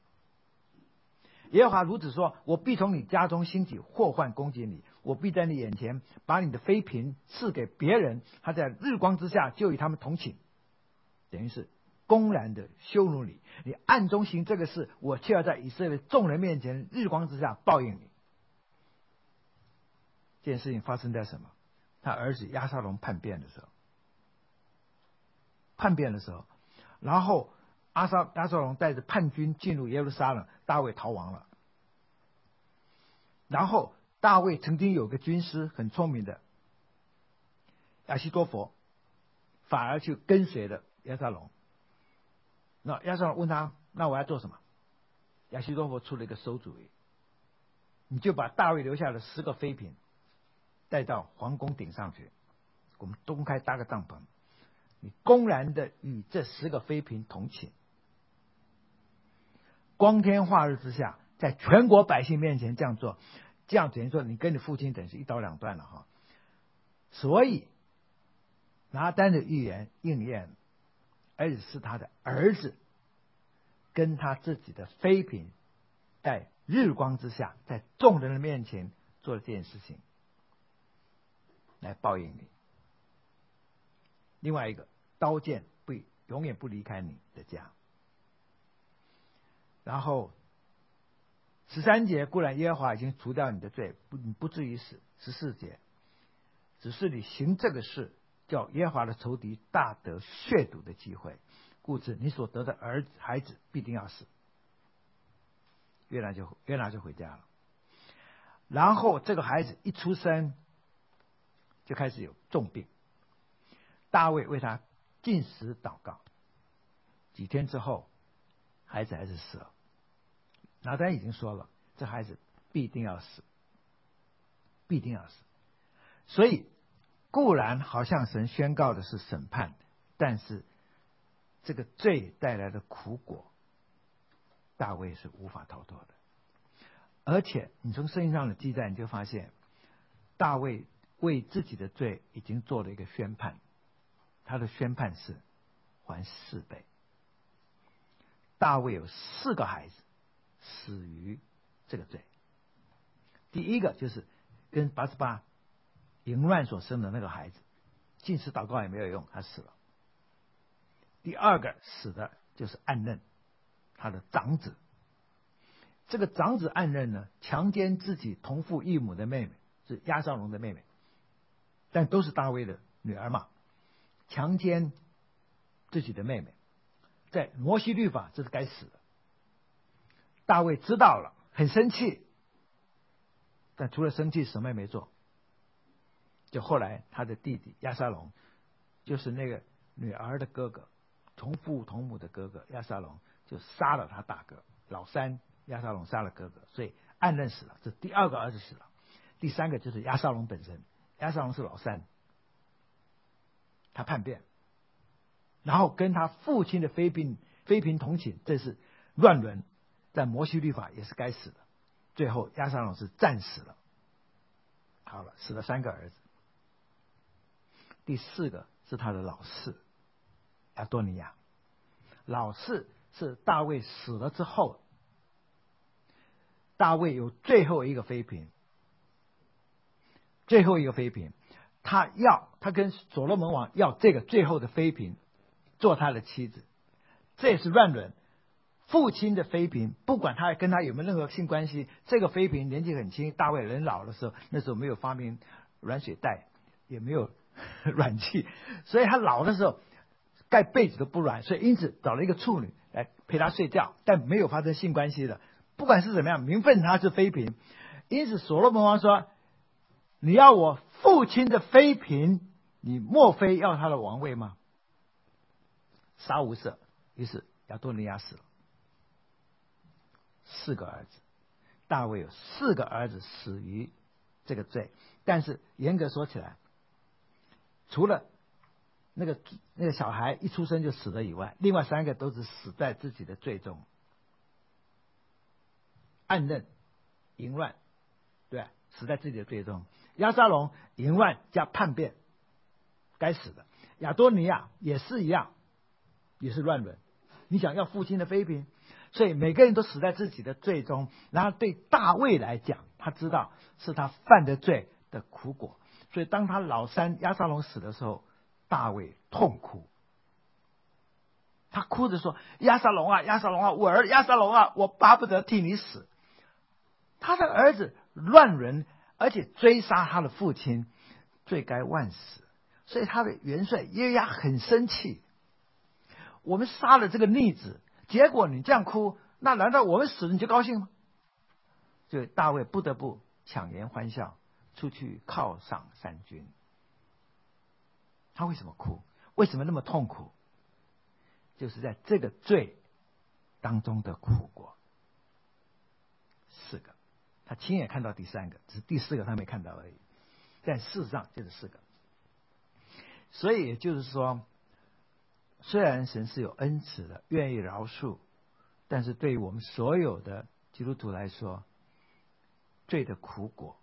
耶和华如此说：我必从你家中兴起祸患攻击你，我必在你眼前把你的妃嫔赐给别人，他在日光之下就与他们同寝。”等于是公然的羞辱你，你暗中行这个事，我却要在以色列众人面前日光之下报应你。这件事情发生在什么？他儿子押沙龙叛变的时候，然后押沙龙带着叛军进入耶路撒冷，大卫逃亡了。然后大卫曾经有个军师很聪明的亚希多弗，反而去跟随了押沙龙。那押沙龙问他：“那我要做什么？”亚希多弗出了一个馊主意：“你就把大卫留下的10个妃嫔带到皇宫顶上去，我们公开搭个帐篷，你公然的与这10个妃嫔同寝，光天化日之下，在全国百姓面前这样做，这样等于说你跟你父亲等于是一刀两断了哈。”所以拿单的预言应验，而且是他的儿子跟他自己的妃嫔在日光之下，在众人的面前做了这件事情，来报应你。另外一个，刀剑永远不离开你的家。然后13节，固然耶和华已经除掉你的罪，你不至于死。14节，只是你行这个事，叫耶和华的仇敌大得亵渎的机会，故此你所得的孩子必定要死。约拿就回家了。然后这个孩子一出生就开始有重病，大卫为他禁食祷告，几天之后孩子还是死了。拿单已经说了，这孩子必定要死，必定要死。所以固然好像神宣告的是审判，但是这个罪带来的苦果，大卫是无法逃脱的。而且你从圣经上的记载，你就发现大卫为自己的罪已经做了一个宣判，他的宣判是还4倍。大卫有4个孩子死于这个罪。第一个就是跟拔示巴淫乱所生的那个孩子，禁食祷告也没有用，他死了。第二个死的就是暗嫩，他的长子。这个长子暗嫩呢，强奸自己同父异母的妹妹，是押沙龙的妹妹，但都是大卫的女儿嘛，强奸自己的妹妹，在摩西律法这是该死的。大卫知道了，很生气，但除了生气什么也没做。就后来他的弟弟押沙龙，就是那个女儿的哥哥，同父同母的哥哥押沙龙，就杀了他大哥老三。押沙龙杀了哥哥，所以暗嫩死了，这第2个儿子死了。第3个就是押沙龙本身，押沙龙是老三，他叛变，然后跟他父亲的妃嫔同寝，这是乱伦，在摩西律法也是该死的。最后押沙龙是战死了。好了，死了3个儿子。第4个是他的老四亚多尼亚。老四是大卫死了之后，大卫有最后一个妃嫔，他跟所罗门王要这个最后的妃嫔做他的妻子，这也是乱伦。父亲的妃嫔，不管他跟他有没有任何性关系，这个妃嫔年纪很轻，大卫人老的时候，那时候没有发明软水袋，也没有软气，所以他老的时候盖被子都不软，所以因此找了一个处女来陪他睡觉，但没有发生性关系的， 不管是怎么样，名分他是妃嫔。因此所罗门王说，你要我父亲的妃嫔，你莫非要他的王位吗？杀无赦。于是亚多尼亚死了，4个儿子，大卫有4个儿子死于这个罪。但是严格说起来，除了那个小孩一出生就死了以外，另外3个都是死在自己的罪中，暗刃、淫乱，对，死在自己的罪中。押沙龙淫乱加叛变，该死的。亚多尼亚也是一样，也是乱伦。你想要父亲的妃嫔，所以每个人都死在自己的罪中。然后对大卫来讲，他知道是他犯的罪的苦果，所以当他老三押沙龙死的时候，大卫痛哭，他哭着说：“押沙龙啊，押沙龙啊，我儿押沙龙啊，我巴不得替你死。”他的儿子乱伦，而且追杀他的父亲，罪该万死。所以他的元帅约押很生气。我们杀了这个逆子，结果你这样哭，那难道我们死了你就高兴吗？所以大卫不得不强颜欢笑，出去犒赏三军。他为什么哭？为什么那么痛苦？就是在这个罪当中的苦果。4个，他亲眼看到第3个，只是第4个他没看到而已。但事实上就是4个。所以也就是说，虽然神是有恩慈的，愿意饶恕，但是对于我们所有的基督徒来说，罪的苦果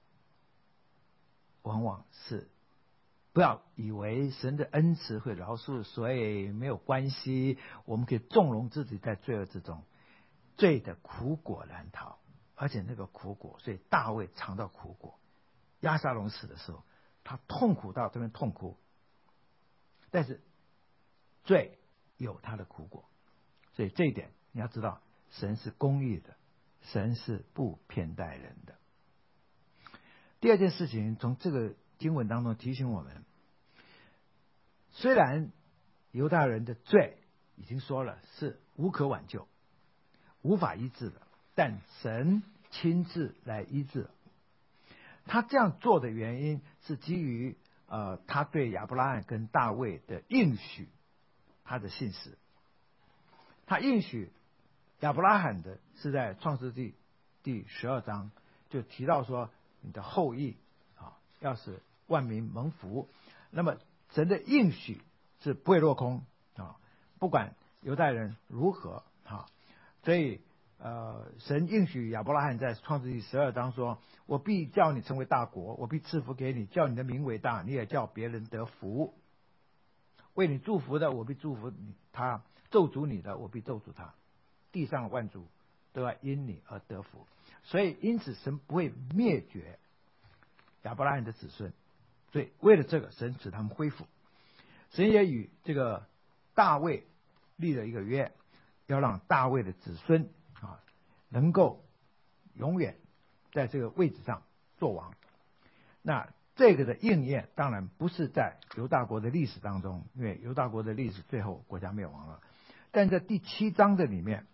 往往是，不要以为神的恩慈会饶恕，所以没有关系，我们可以纵容自己在罪恶之中。罪的苦果难逃，而且那个苦果，所以大卫尝到苦果。押沙龙死的时候，他痛苦到这边痛哭，但是罪有他的苦果，所以这一点你要知道，神是公义的，神是不偏待人的。第二件事情，从这个经文当中提醒我们，虽然犹大人的罪已经说了是无可挽救、无法医治的，但神亲自来医治。他这样做的原因是基于他对亚伯拉罕跟大卫的应许，他的信实。他应许亚伯拉罕的是在创世纪第12章就提到说，你的后裔要使万民蒙福。那么神的应许是不会落空不管犹太人如何所以神应许亚伯拉罕在创世纪12章说，我必叫你成为大国，我必赐福给你，叫你的名为大，你也叫别人得福。为你祝福的，我必祝福他；咒诅你的，我必咒诅他。地上万族都要因你而得福。所以因此神不会灭绝亚伯拉罕的子孙，所以为了这个，神使他们恢复。神也与这个大卫立了一个约，要让大卫的子孙能够永远在这个位置上做王。那这个的应验当然不是在犹大国的历史当中，因为犹大国的历史最后国家灭亡了。但在第7章的里面，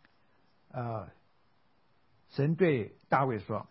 神对大卫说，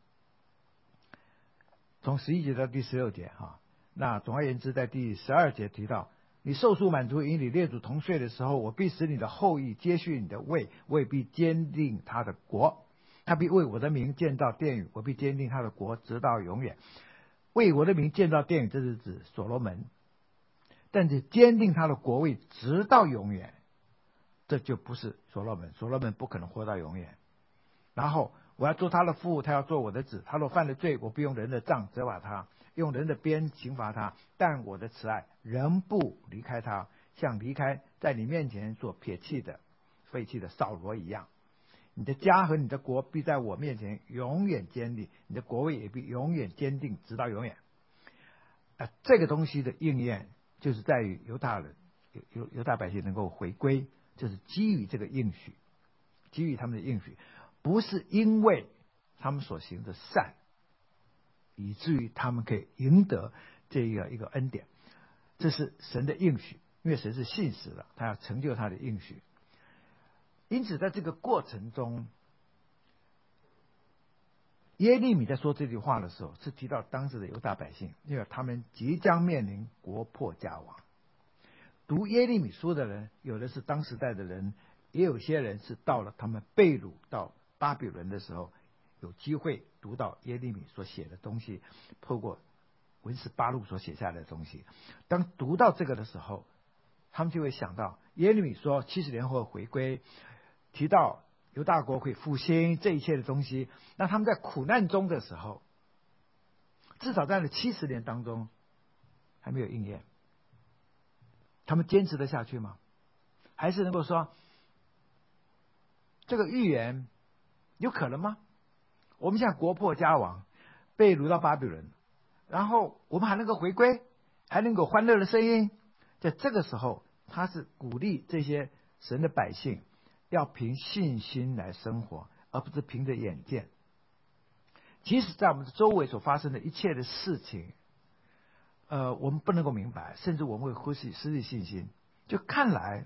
从11节到第16节那总而言之，在第12节提到，你寿数满足，与你列祖同岁的时候，我必使你的后裔接续你的位，我也必坚定他的国。他必为我的名建造殿宇，我必坚定他的国直到永远。为我的名建造殿宇，这是指所罗门，但是坚定他的国位直到永远，这就不是所罗门。所罗门不可能活到永远。然后我要做他的父，他要做我的子。他若犯了罪，我必用人的杖责罚他，用人的鞭刑罚他，但我的慈爱仍不离开他，像离开在你面前所撇弃的废弃的扫罗一样。你的家和你的国必在我面前永远坚立，你的国位也必永远坚定，直到永远。这个东西的应验，就是在于犹大百姓能够回归，就是基于这个应许，基于他们的应许，不是因为他们所行的善，以至于他们可以赢得这一个恩典。这是神的应许，因为神是信实的，他要成就他的应许。因此在这个过程中， 耶利米在说这句话的时候，是提到当时的犹大百姓，因为他们即将面临国破家亡。读耶利米书的人，有的是当时代的人，也有些人是到了他们被掳到巴比伦的时候，有机会读到耶利米所写的东西，透过文士八录所写下来的东西。当读到这个的时候，他们就会想到耶利米说70年后回归，提到犹大国会复兴，这一切的东西。那他们在苦难中的时候，至少在了70年当中还没有应验，他们坚持得下去吗？还是能够说这个预言有可能吗？我们现在国破家亡，被掳到巴比伦，然后我们还能够回归，还能够欢乐的声音。在这个时候，他是鼓励这些神的百姓要凭信心来生活，而不是凭着眼见。即使在我们的周围所发生的一切的事情，我们不能够明白，甚至我们会失去信心，就看来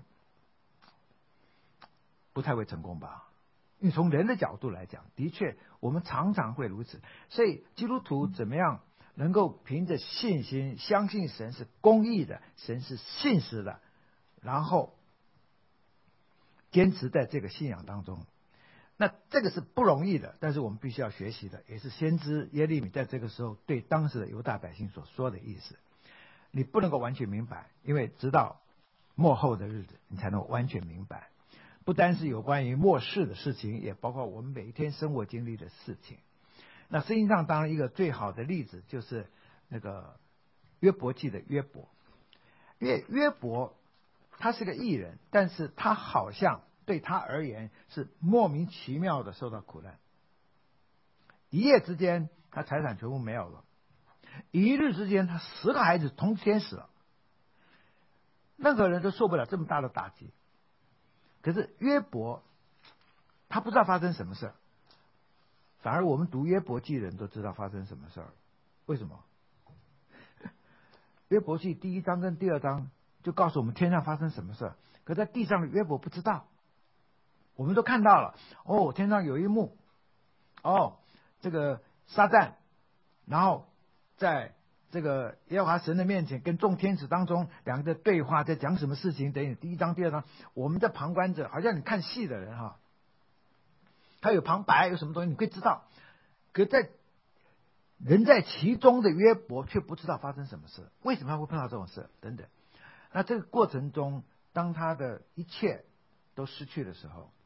不太会成功吧。因为从人的角度来讲，的确我们常常会如此。所以基督徒怎么样能够凭着信心相信神是公义的，神是信实的，然后坚持在这个信仰当中。那这个是不容易的，但是我们必须要学习的，也是先知耶利米在这个时候对当时的犹大百姓所说的意思。你不能够完全明白，因为直到末后的日子你才能完全明白。不单是有关于末世的事情，也包括我们每一天生活经历的事情。那圣经上当然一个最好的例子就是那个约伯记的约伯。约伯他是个义人，但是他好像对他而言是莫名其妙的受到苦难。一夜之间他财产全部没有了，一日之间他10个孩子同天死了，任何人都受不了这么大的打击。可是约伯他不知道发生什么事，反而我们读约伯记的人都知道发生什么事儿。为什么？约伯记第1章跟第2章就告诉我们天上发生什么事，可在地上的约伯不知道。我们都看到了，天上有一幕，这个撒旦，然后在这个耶和华神的面前跟众天使当中两个的对话，在讲什么事情？等于第1章第2章，我们的旁观者好像你看戏的人哈，他有旁白有什么东西你会知道，可在人在其中的约伯却不知道发生什么事，为什么他会碰到这种事等等。那这个过程中，当他的一切都失去的时候，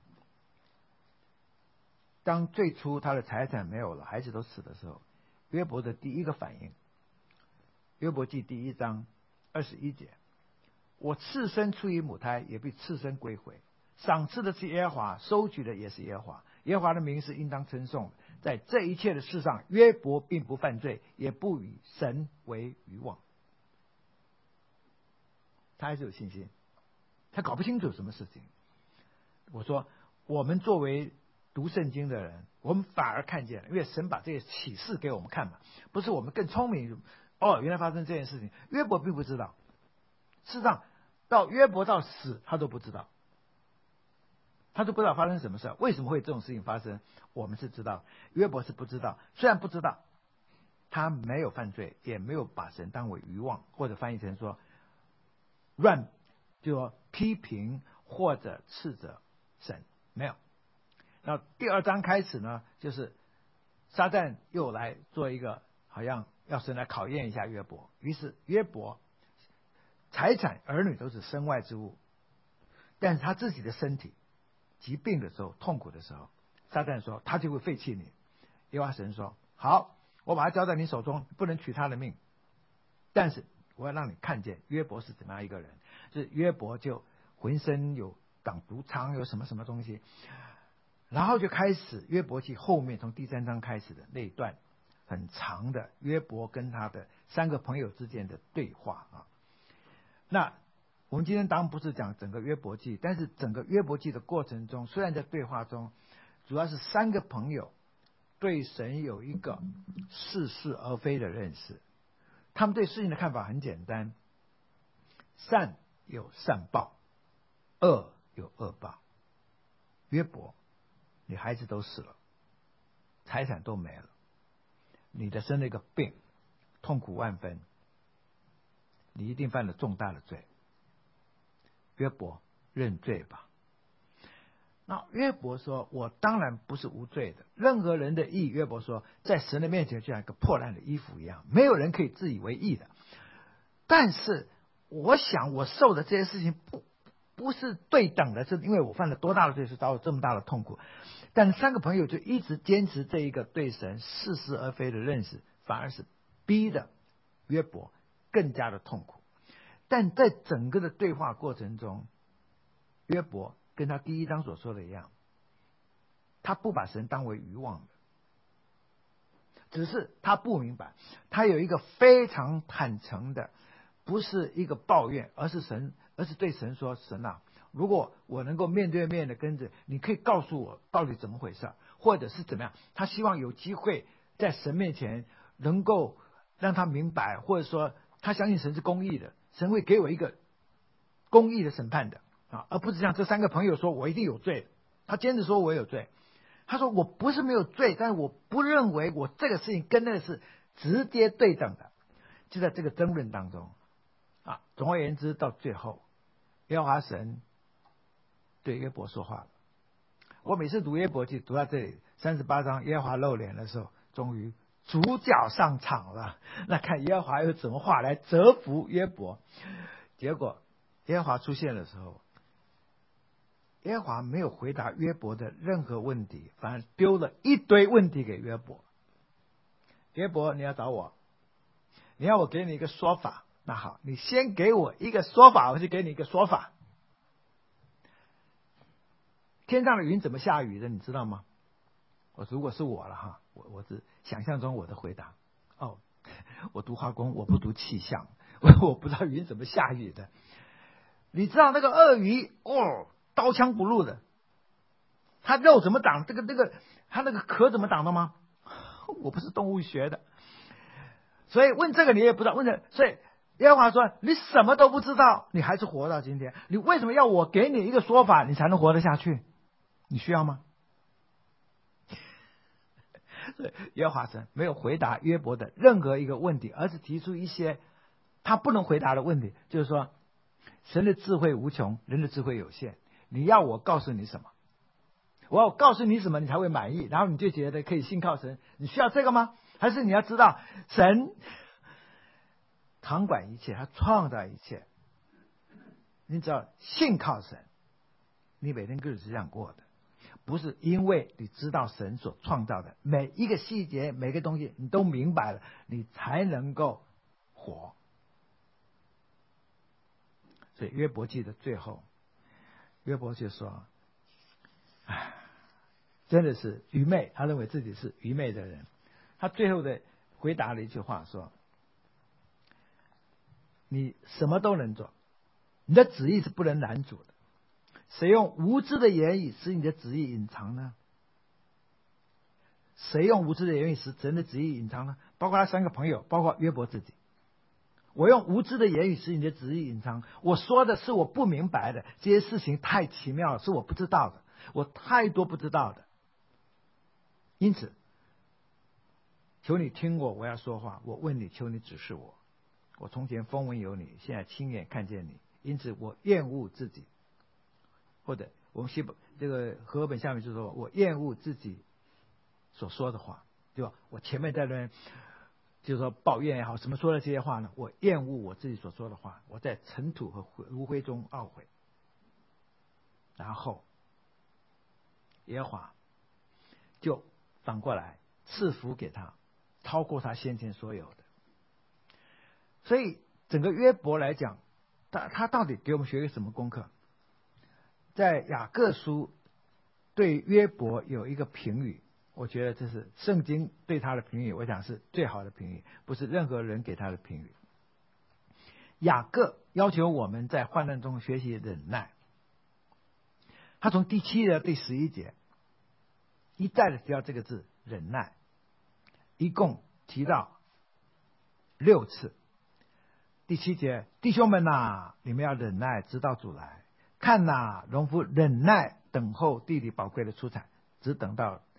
当最初他的财产没有了，孩子都死的时候，约伯的第一个反应，约伯记第1章21节，我赤身出于母胎，也必赤身归回。赏赐的是耶和华，收取的也是耶和华。耶和华的名是应当称颂。在这一切的事上，约伯并不犯罪，也不与神为愚妄。他还是有信心，他搞不清楚什么事情。我说，我们作为读圣经的人，我们反而看见了，因为神把这些启示给我们看嘛，不是我们更聪明。原来发生这件事情，约伯并不知道。事实上，到约伯到死，他都不知道。他都不知道发生什么事，为什么会这种事情发生？我们是知道，约伯是不知道。虽然不知道，他没有犯罪，也没有把神当为愚妄，或者翻译成说就说批评或者斥责神，没有。那第2章开始呢，就是撒旦又来做一个好像要神来考验一下约伯。于是约伯财产儿女都是身外之物，但是他自己的身体疾病的时候，痛苦的时候，撒旦说他就会废弃你。耶和华神说好，我把他交在你手中，不能取他的命，但是我要让你看见约伯是怎么样一个人。就是约伯就浑身有长毒疮，有什么什么东西，然后就开始约伯记后面从第3章开始的那一段很长的约伯跟他的3个朋友之间的对话啊。那我们今天当然不是讲整个约伯记，但是整个约伯记的过程中，虽然在对话中主要是3个朋友对神有一个似是而非的认识，他们对事情的看法很简单，善有善报，恶有恶报。约伯，你孩子都死了，财产都没了， 你的生了一个病，痛苦万分，你一定犯了重大的罪。约伯认罪吧。那约伯说，我当然不是无罪的，任何人的义，约伯说在神的面前就像一个破烂的衣服一样，没有人可以自以为义的。但是我想我受的这些事情不是对等的，是因为我犯了多大的罪，是遭受这么大的痛苦。但三个朋友就一直坚持这一个对神似是而非的认识，反而是逼得约伯更加的痛苦。但在整个的对话过程中，约伯跟他第一章所说的一样，他不把神当为愚妄的，只是他不明白，他有一个非常坦诚的，不是一个抱怨，而是对神说，神啊，如果我能够面对面的跟着你，可以告诉我到底怎么回事，或者是怎么样。他希望有机会在神面前能够让他明白，或者说他相信神是公义的，神会给我一个公义的审判的啊，而不是像这三个朋友说我一定有罪。他坚持说我有罪，他说我不是没有罪，但是我不认为我这个事情跟那个是直接对等的。就在这个争论当中啊，总而言之，到最后耶和华神对约伯说话了。我每次读约伯记读到这里38章耶和华露脸的时候，终于主角上场了。那看耶和华有什么话来折服约伯。结果耶和华出现的时候，耶和华没有回答约伯的任何问题，反而丢了一堆问题给约伯。约伯，你要找我，你要我给你一个说法，那好，你先给我一个说法，我就给你一个说法。天上的云怎么下雨的，你知道吗？如果是我了哈，我只想象中我的回答。我读化工，我不读气象，我不知道云怎么下雨的。你知道那个鳄鱼刀枪不入的，它肉怎么长？它那个壳怎么长的吗？我不是动物学的，所以问这个你也不知道。所以耶和华说，你什么都不知道，你还是活到今天，你为什么要我给你一个说法，你才能活得下去？你需要吗？耶和华神没有回答约伯的任何一个问题，而是提出一些他不能回答的问题。就是说，神的智慧无穷，人的智慧有限，你要我告诉你什么？我要告诉你什么你才会满意，然后你就觉得可以信靠神？你需要这个吗？还是你要知道神掌管一切，他创造一切，你只要信靠神，你每天日子是这样过的。不是因为你知道神所创造的每一个细节，每个东西你都明白了，你才能够活。所以约伯记的最后，约伯就说，真的是愚昧，他认为自己是愚昧的人。他最后的回答了一句话说，你什么都能做，你的旨意是不能拦阻的，谁用无知的言语使你的旨意隐藏呢？谁用无知的言语使神的旨意隐藏呢？包括他三个朋友，包括约伯自己。我用无知的言语使你的旨意隐藏，我说的是我不明白的，这些事情太奇妙了，是我不知道的，我太多不知道的。因此求你听我要说话，我问你，求你指示我。我从前风闻有你，现在亲眼看见你，因此我厌恶自己。或者我们这个和合本下面就说，我厌恶自己所说的话，对吧？我前面在那就是说抱怨也好，什么说的这些话呢？我厌恶我自己所说的话，我在尘土和炉灰中懊悔。然后耶和华就反过来赐福给他，超过他先前所有的。所以整个约伯来讲，他到底给我们学一个什么功课？在雅各书对约伯有一个评语，我觉得这是圣经对他的评语，我想是最好的评语，不是任何人给他的评语。雅各要求我们在患难中学习忍耐，他从第7节到第11节一再的提到这个字忍耐，一共提到6次。第7节，弟兄们啊，你们要忍耐，直到主来。看哪，农夫忍耐等候地里宝贵的出产，只等到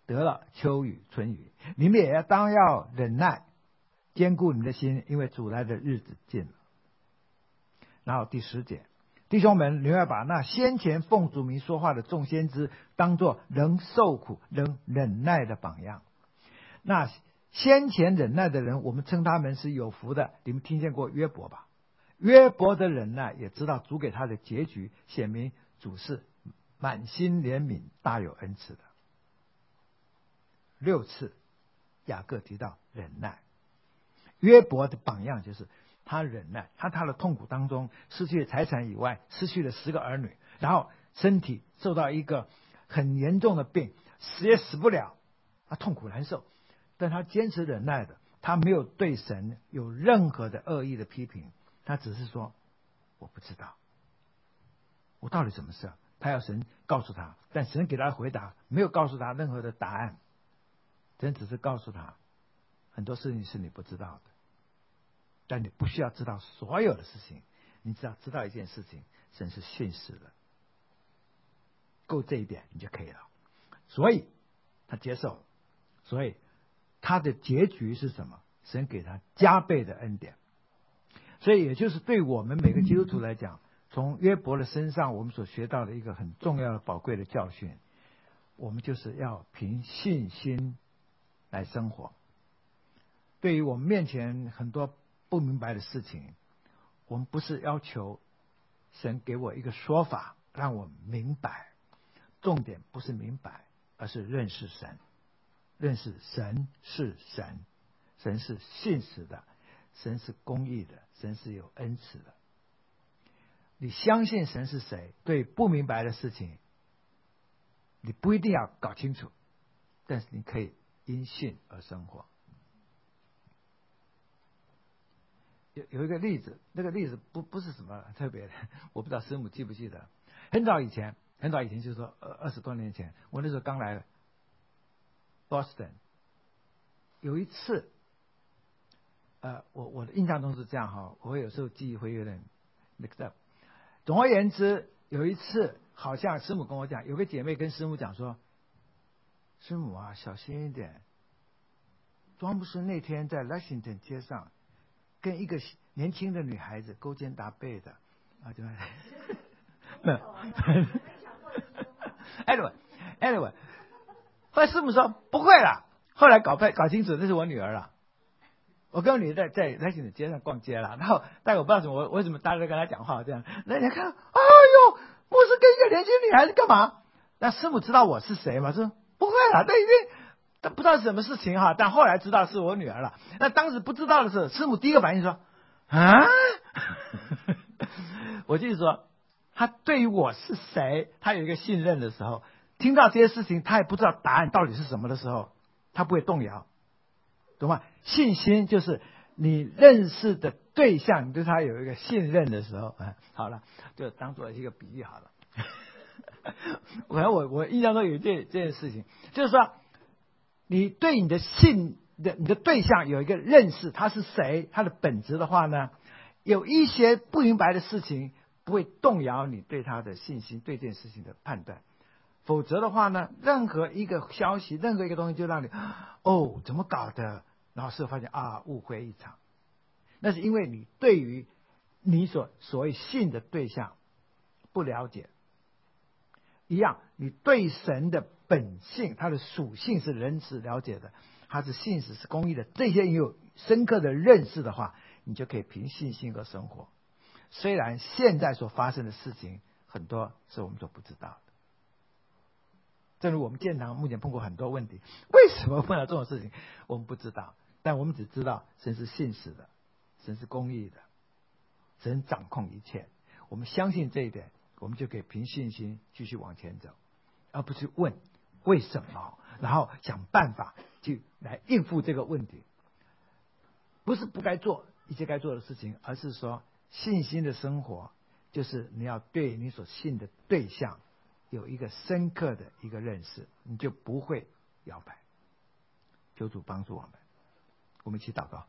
得了秋雨春雨。你们也当要忍耐，坚固你们的心，因为主来的日子近了。然后第10节，弟兄们，你要把那先前奉主名说话的众先知当作能受苦能忍耐的榜样。那先前忍耐的人，我们称他们是有福的。你们听见过约伯吧？约伯的忍耐也知道主给他的结局，显明主是满心怜悯大有恩慈的。6次雅各提到忍耐，约伯的榜样就是他忍耐，他的痛苦当中失去了财产以外，失去了10个儿女，然后身体受到一个很严重的病，死也死不了，他痛苦难受，但他坚持忍耐的，他没有对神有任何的恶意的批评，他只是说我不知道我到底什么事，他要神告诉他，但神给他的回答没有告诉他任何的答案，神只是告诉他很多事情是你不知道的，但你不需要知道所有的事情，你只要知道一件事情，神是信实的，够这一点你就可以了。所以他接受了，所以他的结局是什么？神给他加倍的恩典。所以也就是对我们每个基督徒来讲，从约伯的身上我们所学到的一个很重要的宝贵的教训，我们就是要凭信心来生活。对于我们面前很多不明白的事情，我们不是要求神给我一个说法让我明白，重点不是明白，而是认识神，认识神是神，神是信实的，神是公义的，神是有恩慈的。你相信神是谁，对不明白的事情你不一定要搞清楚，但是你可以因信而生活。有一个例子，那个例子不是什么特别的，我不知道师母记不记得。很早以前就是说20多年前，我那时候刚来 Boston， 有一次我的印象中是这样哈，我有时候记忆会有点 mixed up。总而言之，有一次好像师母跟我讲，有个姐妹跟师母讲说，师母啊，小心一点，庄牧师那天在 Lexington 街上跟一个年轻的女孩子勾肩搭背的啊，对吧？Anyway， 后来师母说不会啦，后来搞清楚那是我女儿了。我跟我女儿在 Lexington 街上逛街了，然后但我不知道什么，我为什么大家都跟她讲话这样，人家看，哎呦，牧师跟一个年轻女孩子干嘛？那师母知道我是谁吗？说不会啦，对，因为他不知道是什么事情哈，但后来知道是我女儿了。那当时不知道的时候，师母第一个反应说啊，我就是说，他对于我是谁，他有一个信任的时候，听到这些事情，他也不知道答案到底是什么的时候，他不会动摇，懂吗？信心就是你认识的对象，你对他有一个信任的时候，好了，就当做一个比喻好了。我印象中有这件事情，就是说，你对你的对象有一个认识，他是谁，他的本质的话呢，有一些不明白的事情不会动摇你对他的信心，对这件事情的判断。否则的话呢，任何一个消息，任何一个东西就让你怎么搞的，然后事后发现误会一场。那是因为你对于你所谓信的对象不了解。一样，你对神的本性，他的属性是人是了解的，他是信实是公义的，这些你有深刻的认识的话，你就可以凭信心而生活。虽然现在所发生的事情很多是我们所不知道的，正如我们建堂目前碰过很多问题，为什么碰到这种事情我们不知道，但我们只知道神是信实的，神是公义的，神掌控一切，我们相信这一点，我们就可以凭信心继续往前走，而不是问为什么，然后想办法去来应付这个问题。不是不该做一些该做的事情，而是说信心的生活就是你要对你所信的对象有一个深刻的一个认识，你就不会摇摆。求主帮助我们，我们一起祷告。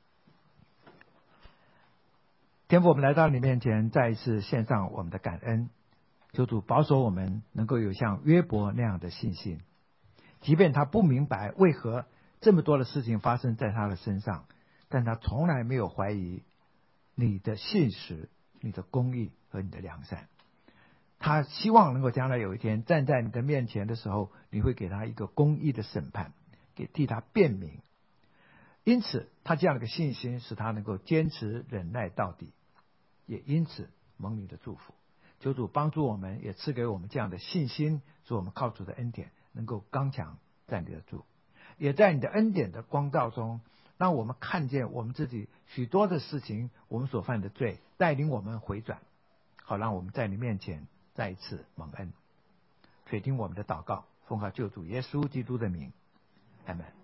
天父，我们来到你面前，再一次献上我们的感恩，求主保守我们能够有像约伯那样的信心， 即便他不明白为何这么多的事情发生在他的身上，但他从来没有怀疑你的信实、你的公义和你的良善。他希望能够将来有一天站在你的面前的时候，你会给他一个公义的审判，替他辩明。因此他这样的一个信心使他能够坚持忍耐到底，也因此蒙你的祝福。求主帮助我们，也赐给我们这样的信心，使我们靠主的恩典能够刚强站立得住，也在你的恩典的光照中，让我们看见我们自己许多的事情，我们所犯的罪，带领我们回转，好让我们在你面前再一次蒙恩。垂听我们的祷告，奉靠救主耶稣基督的名，阿们。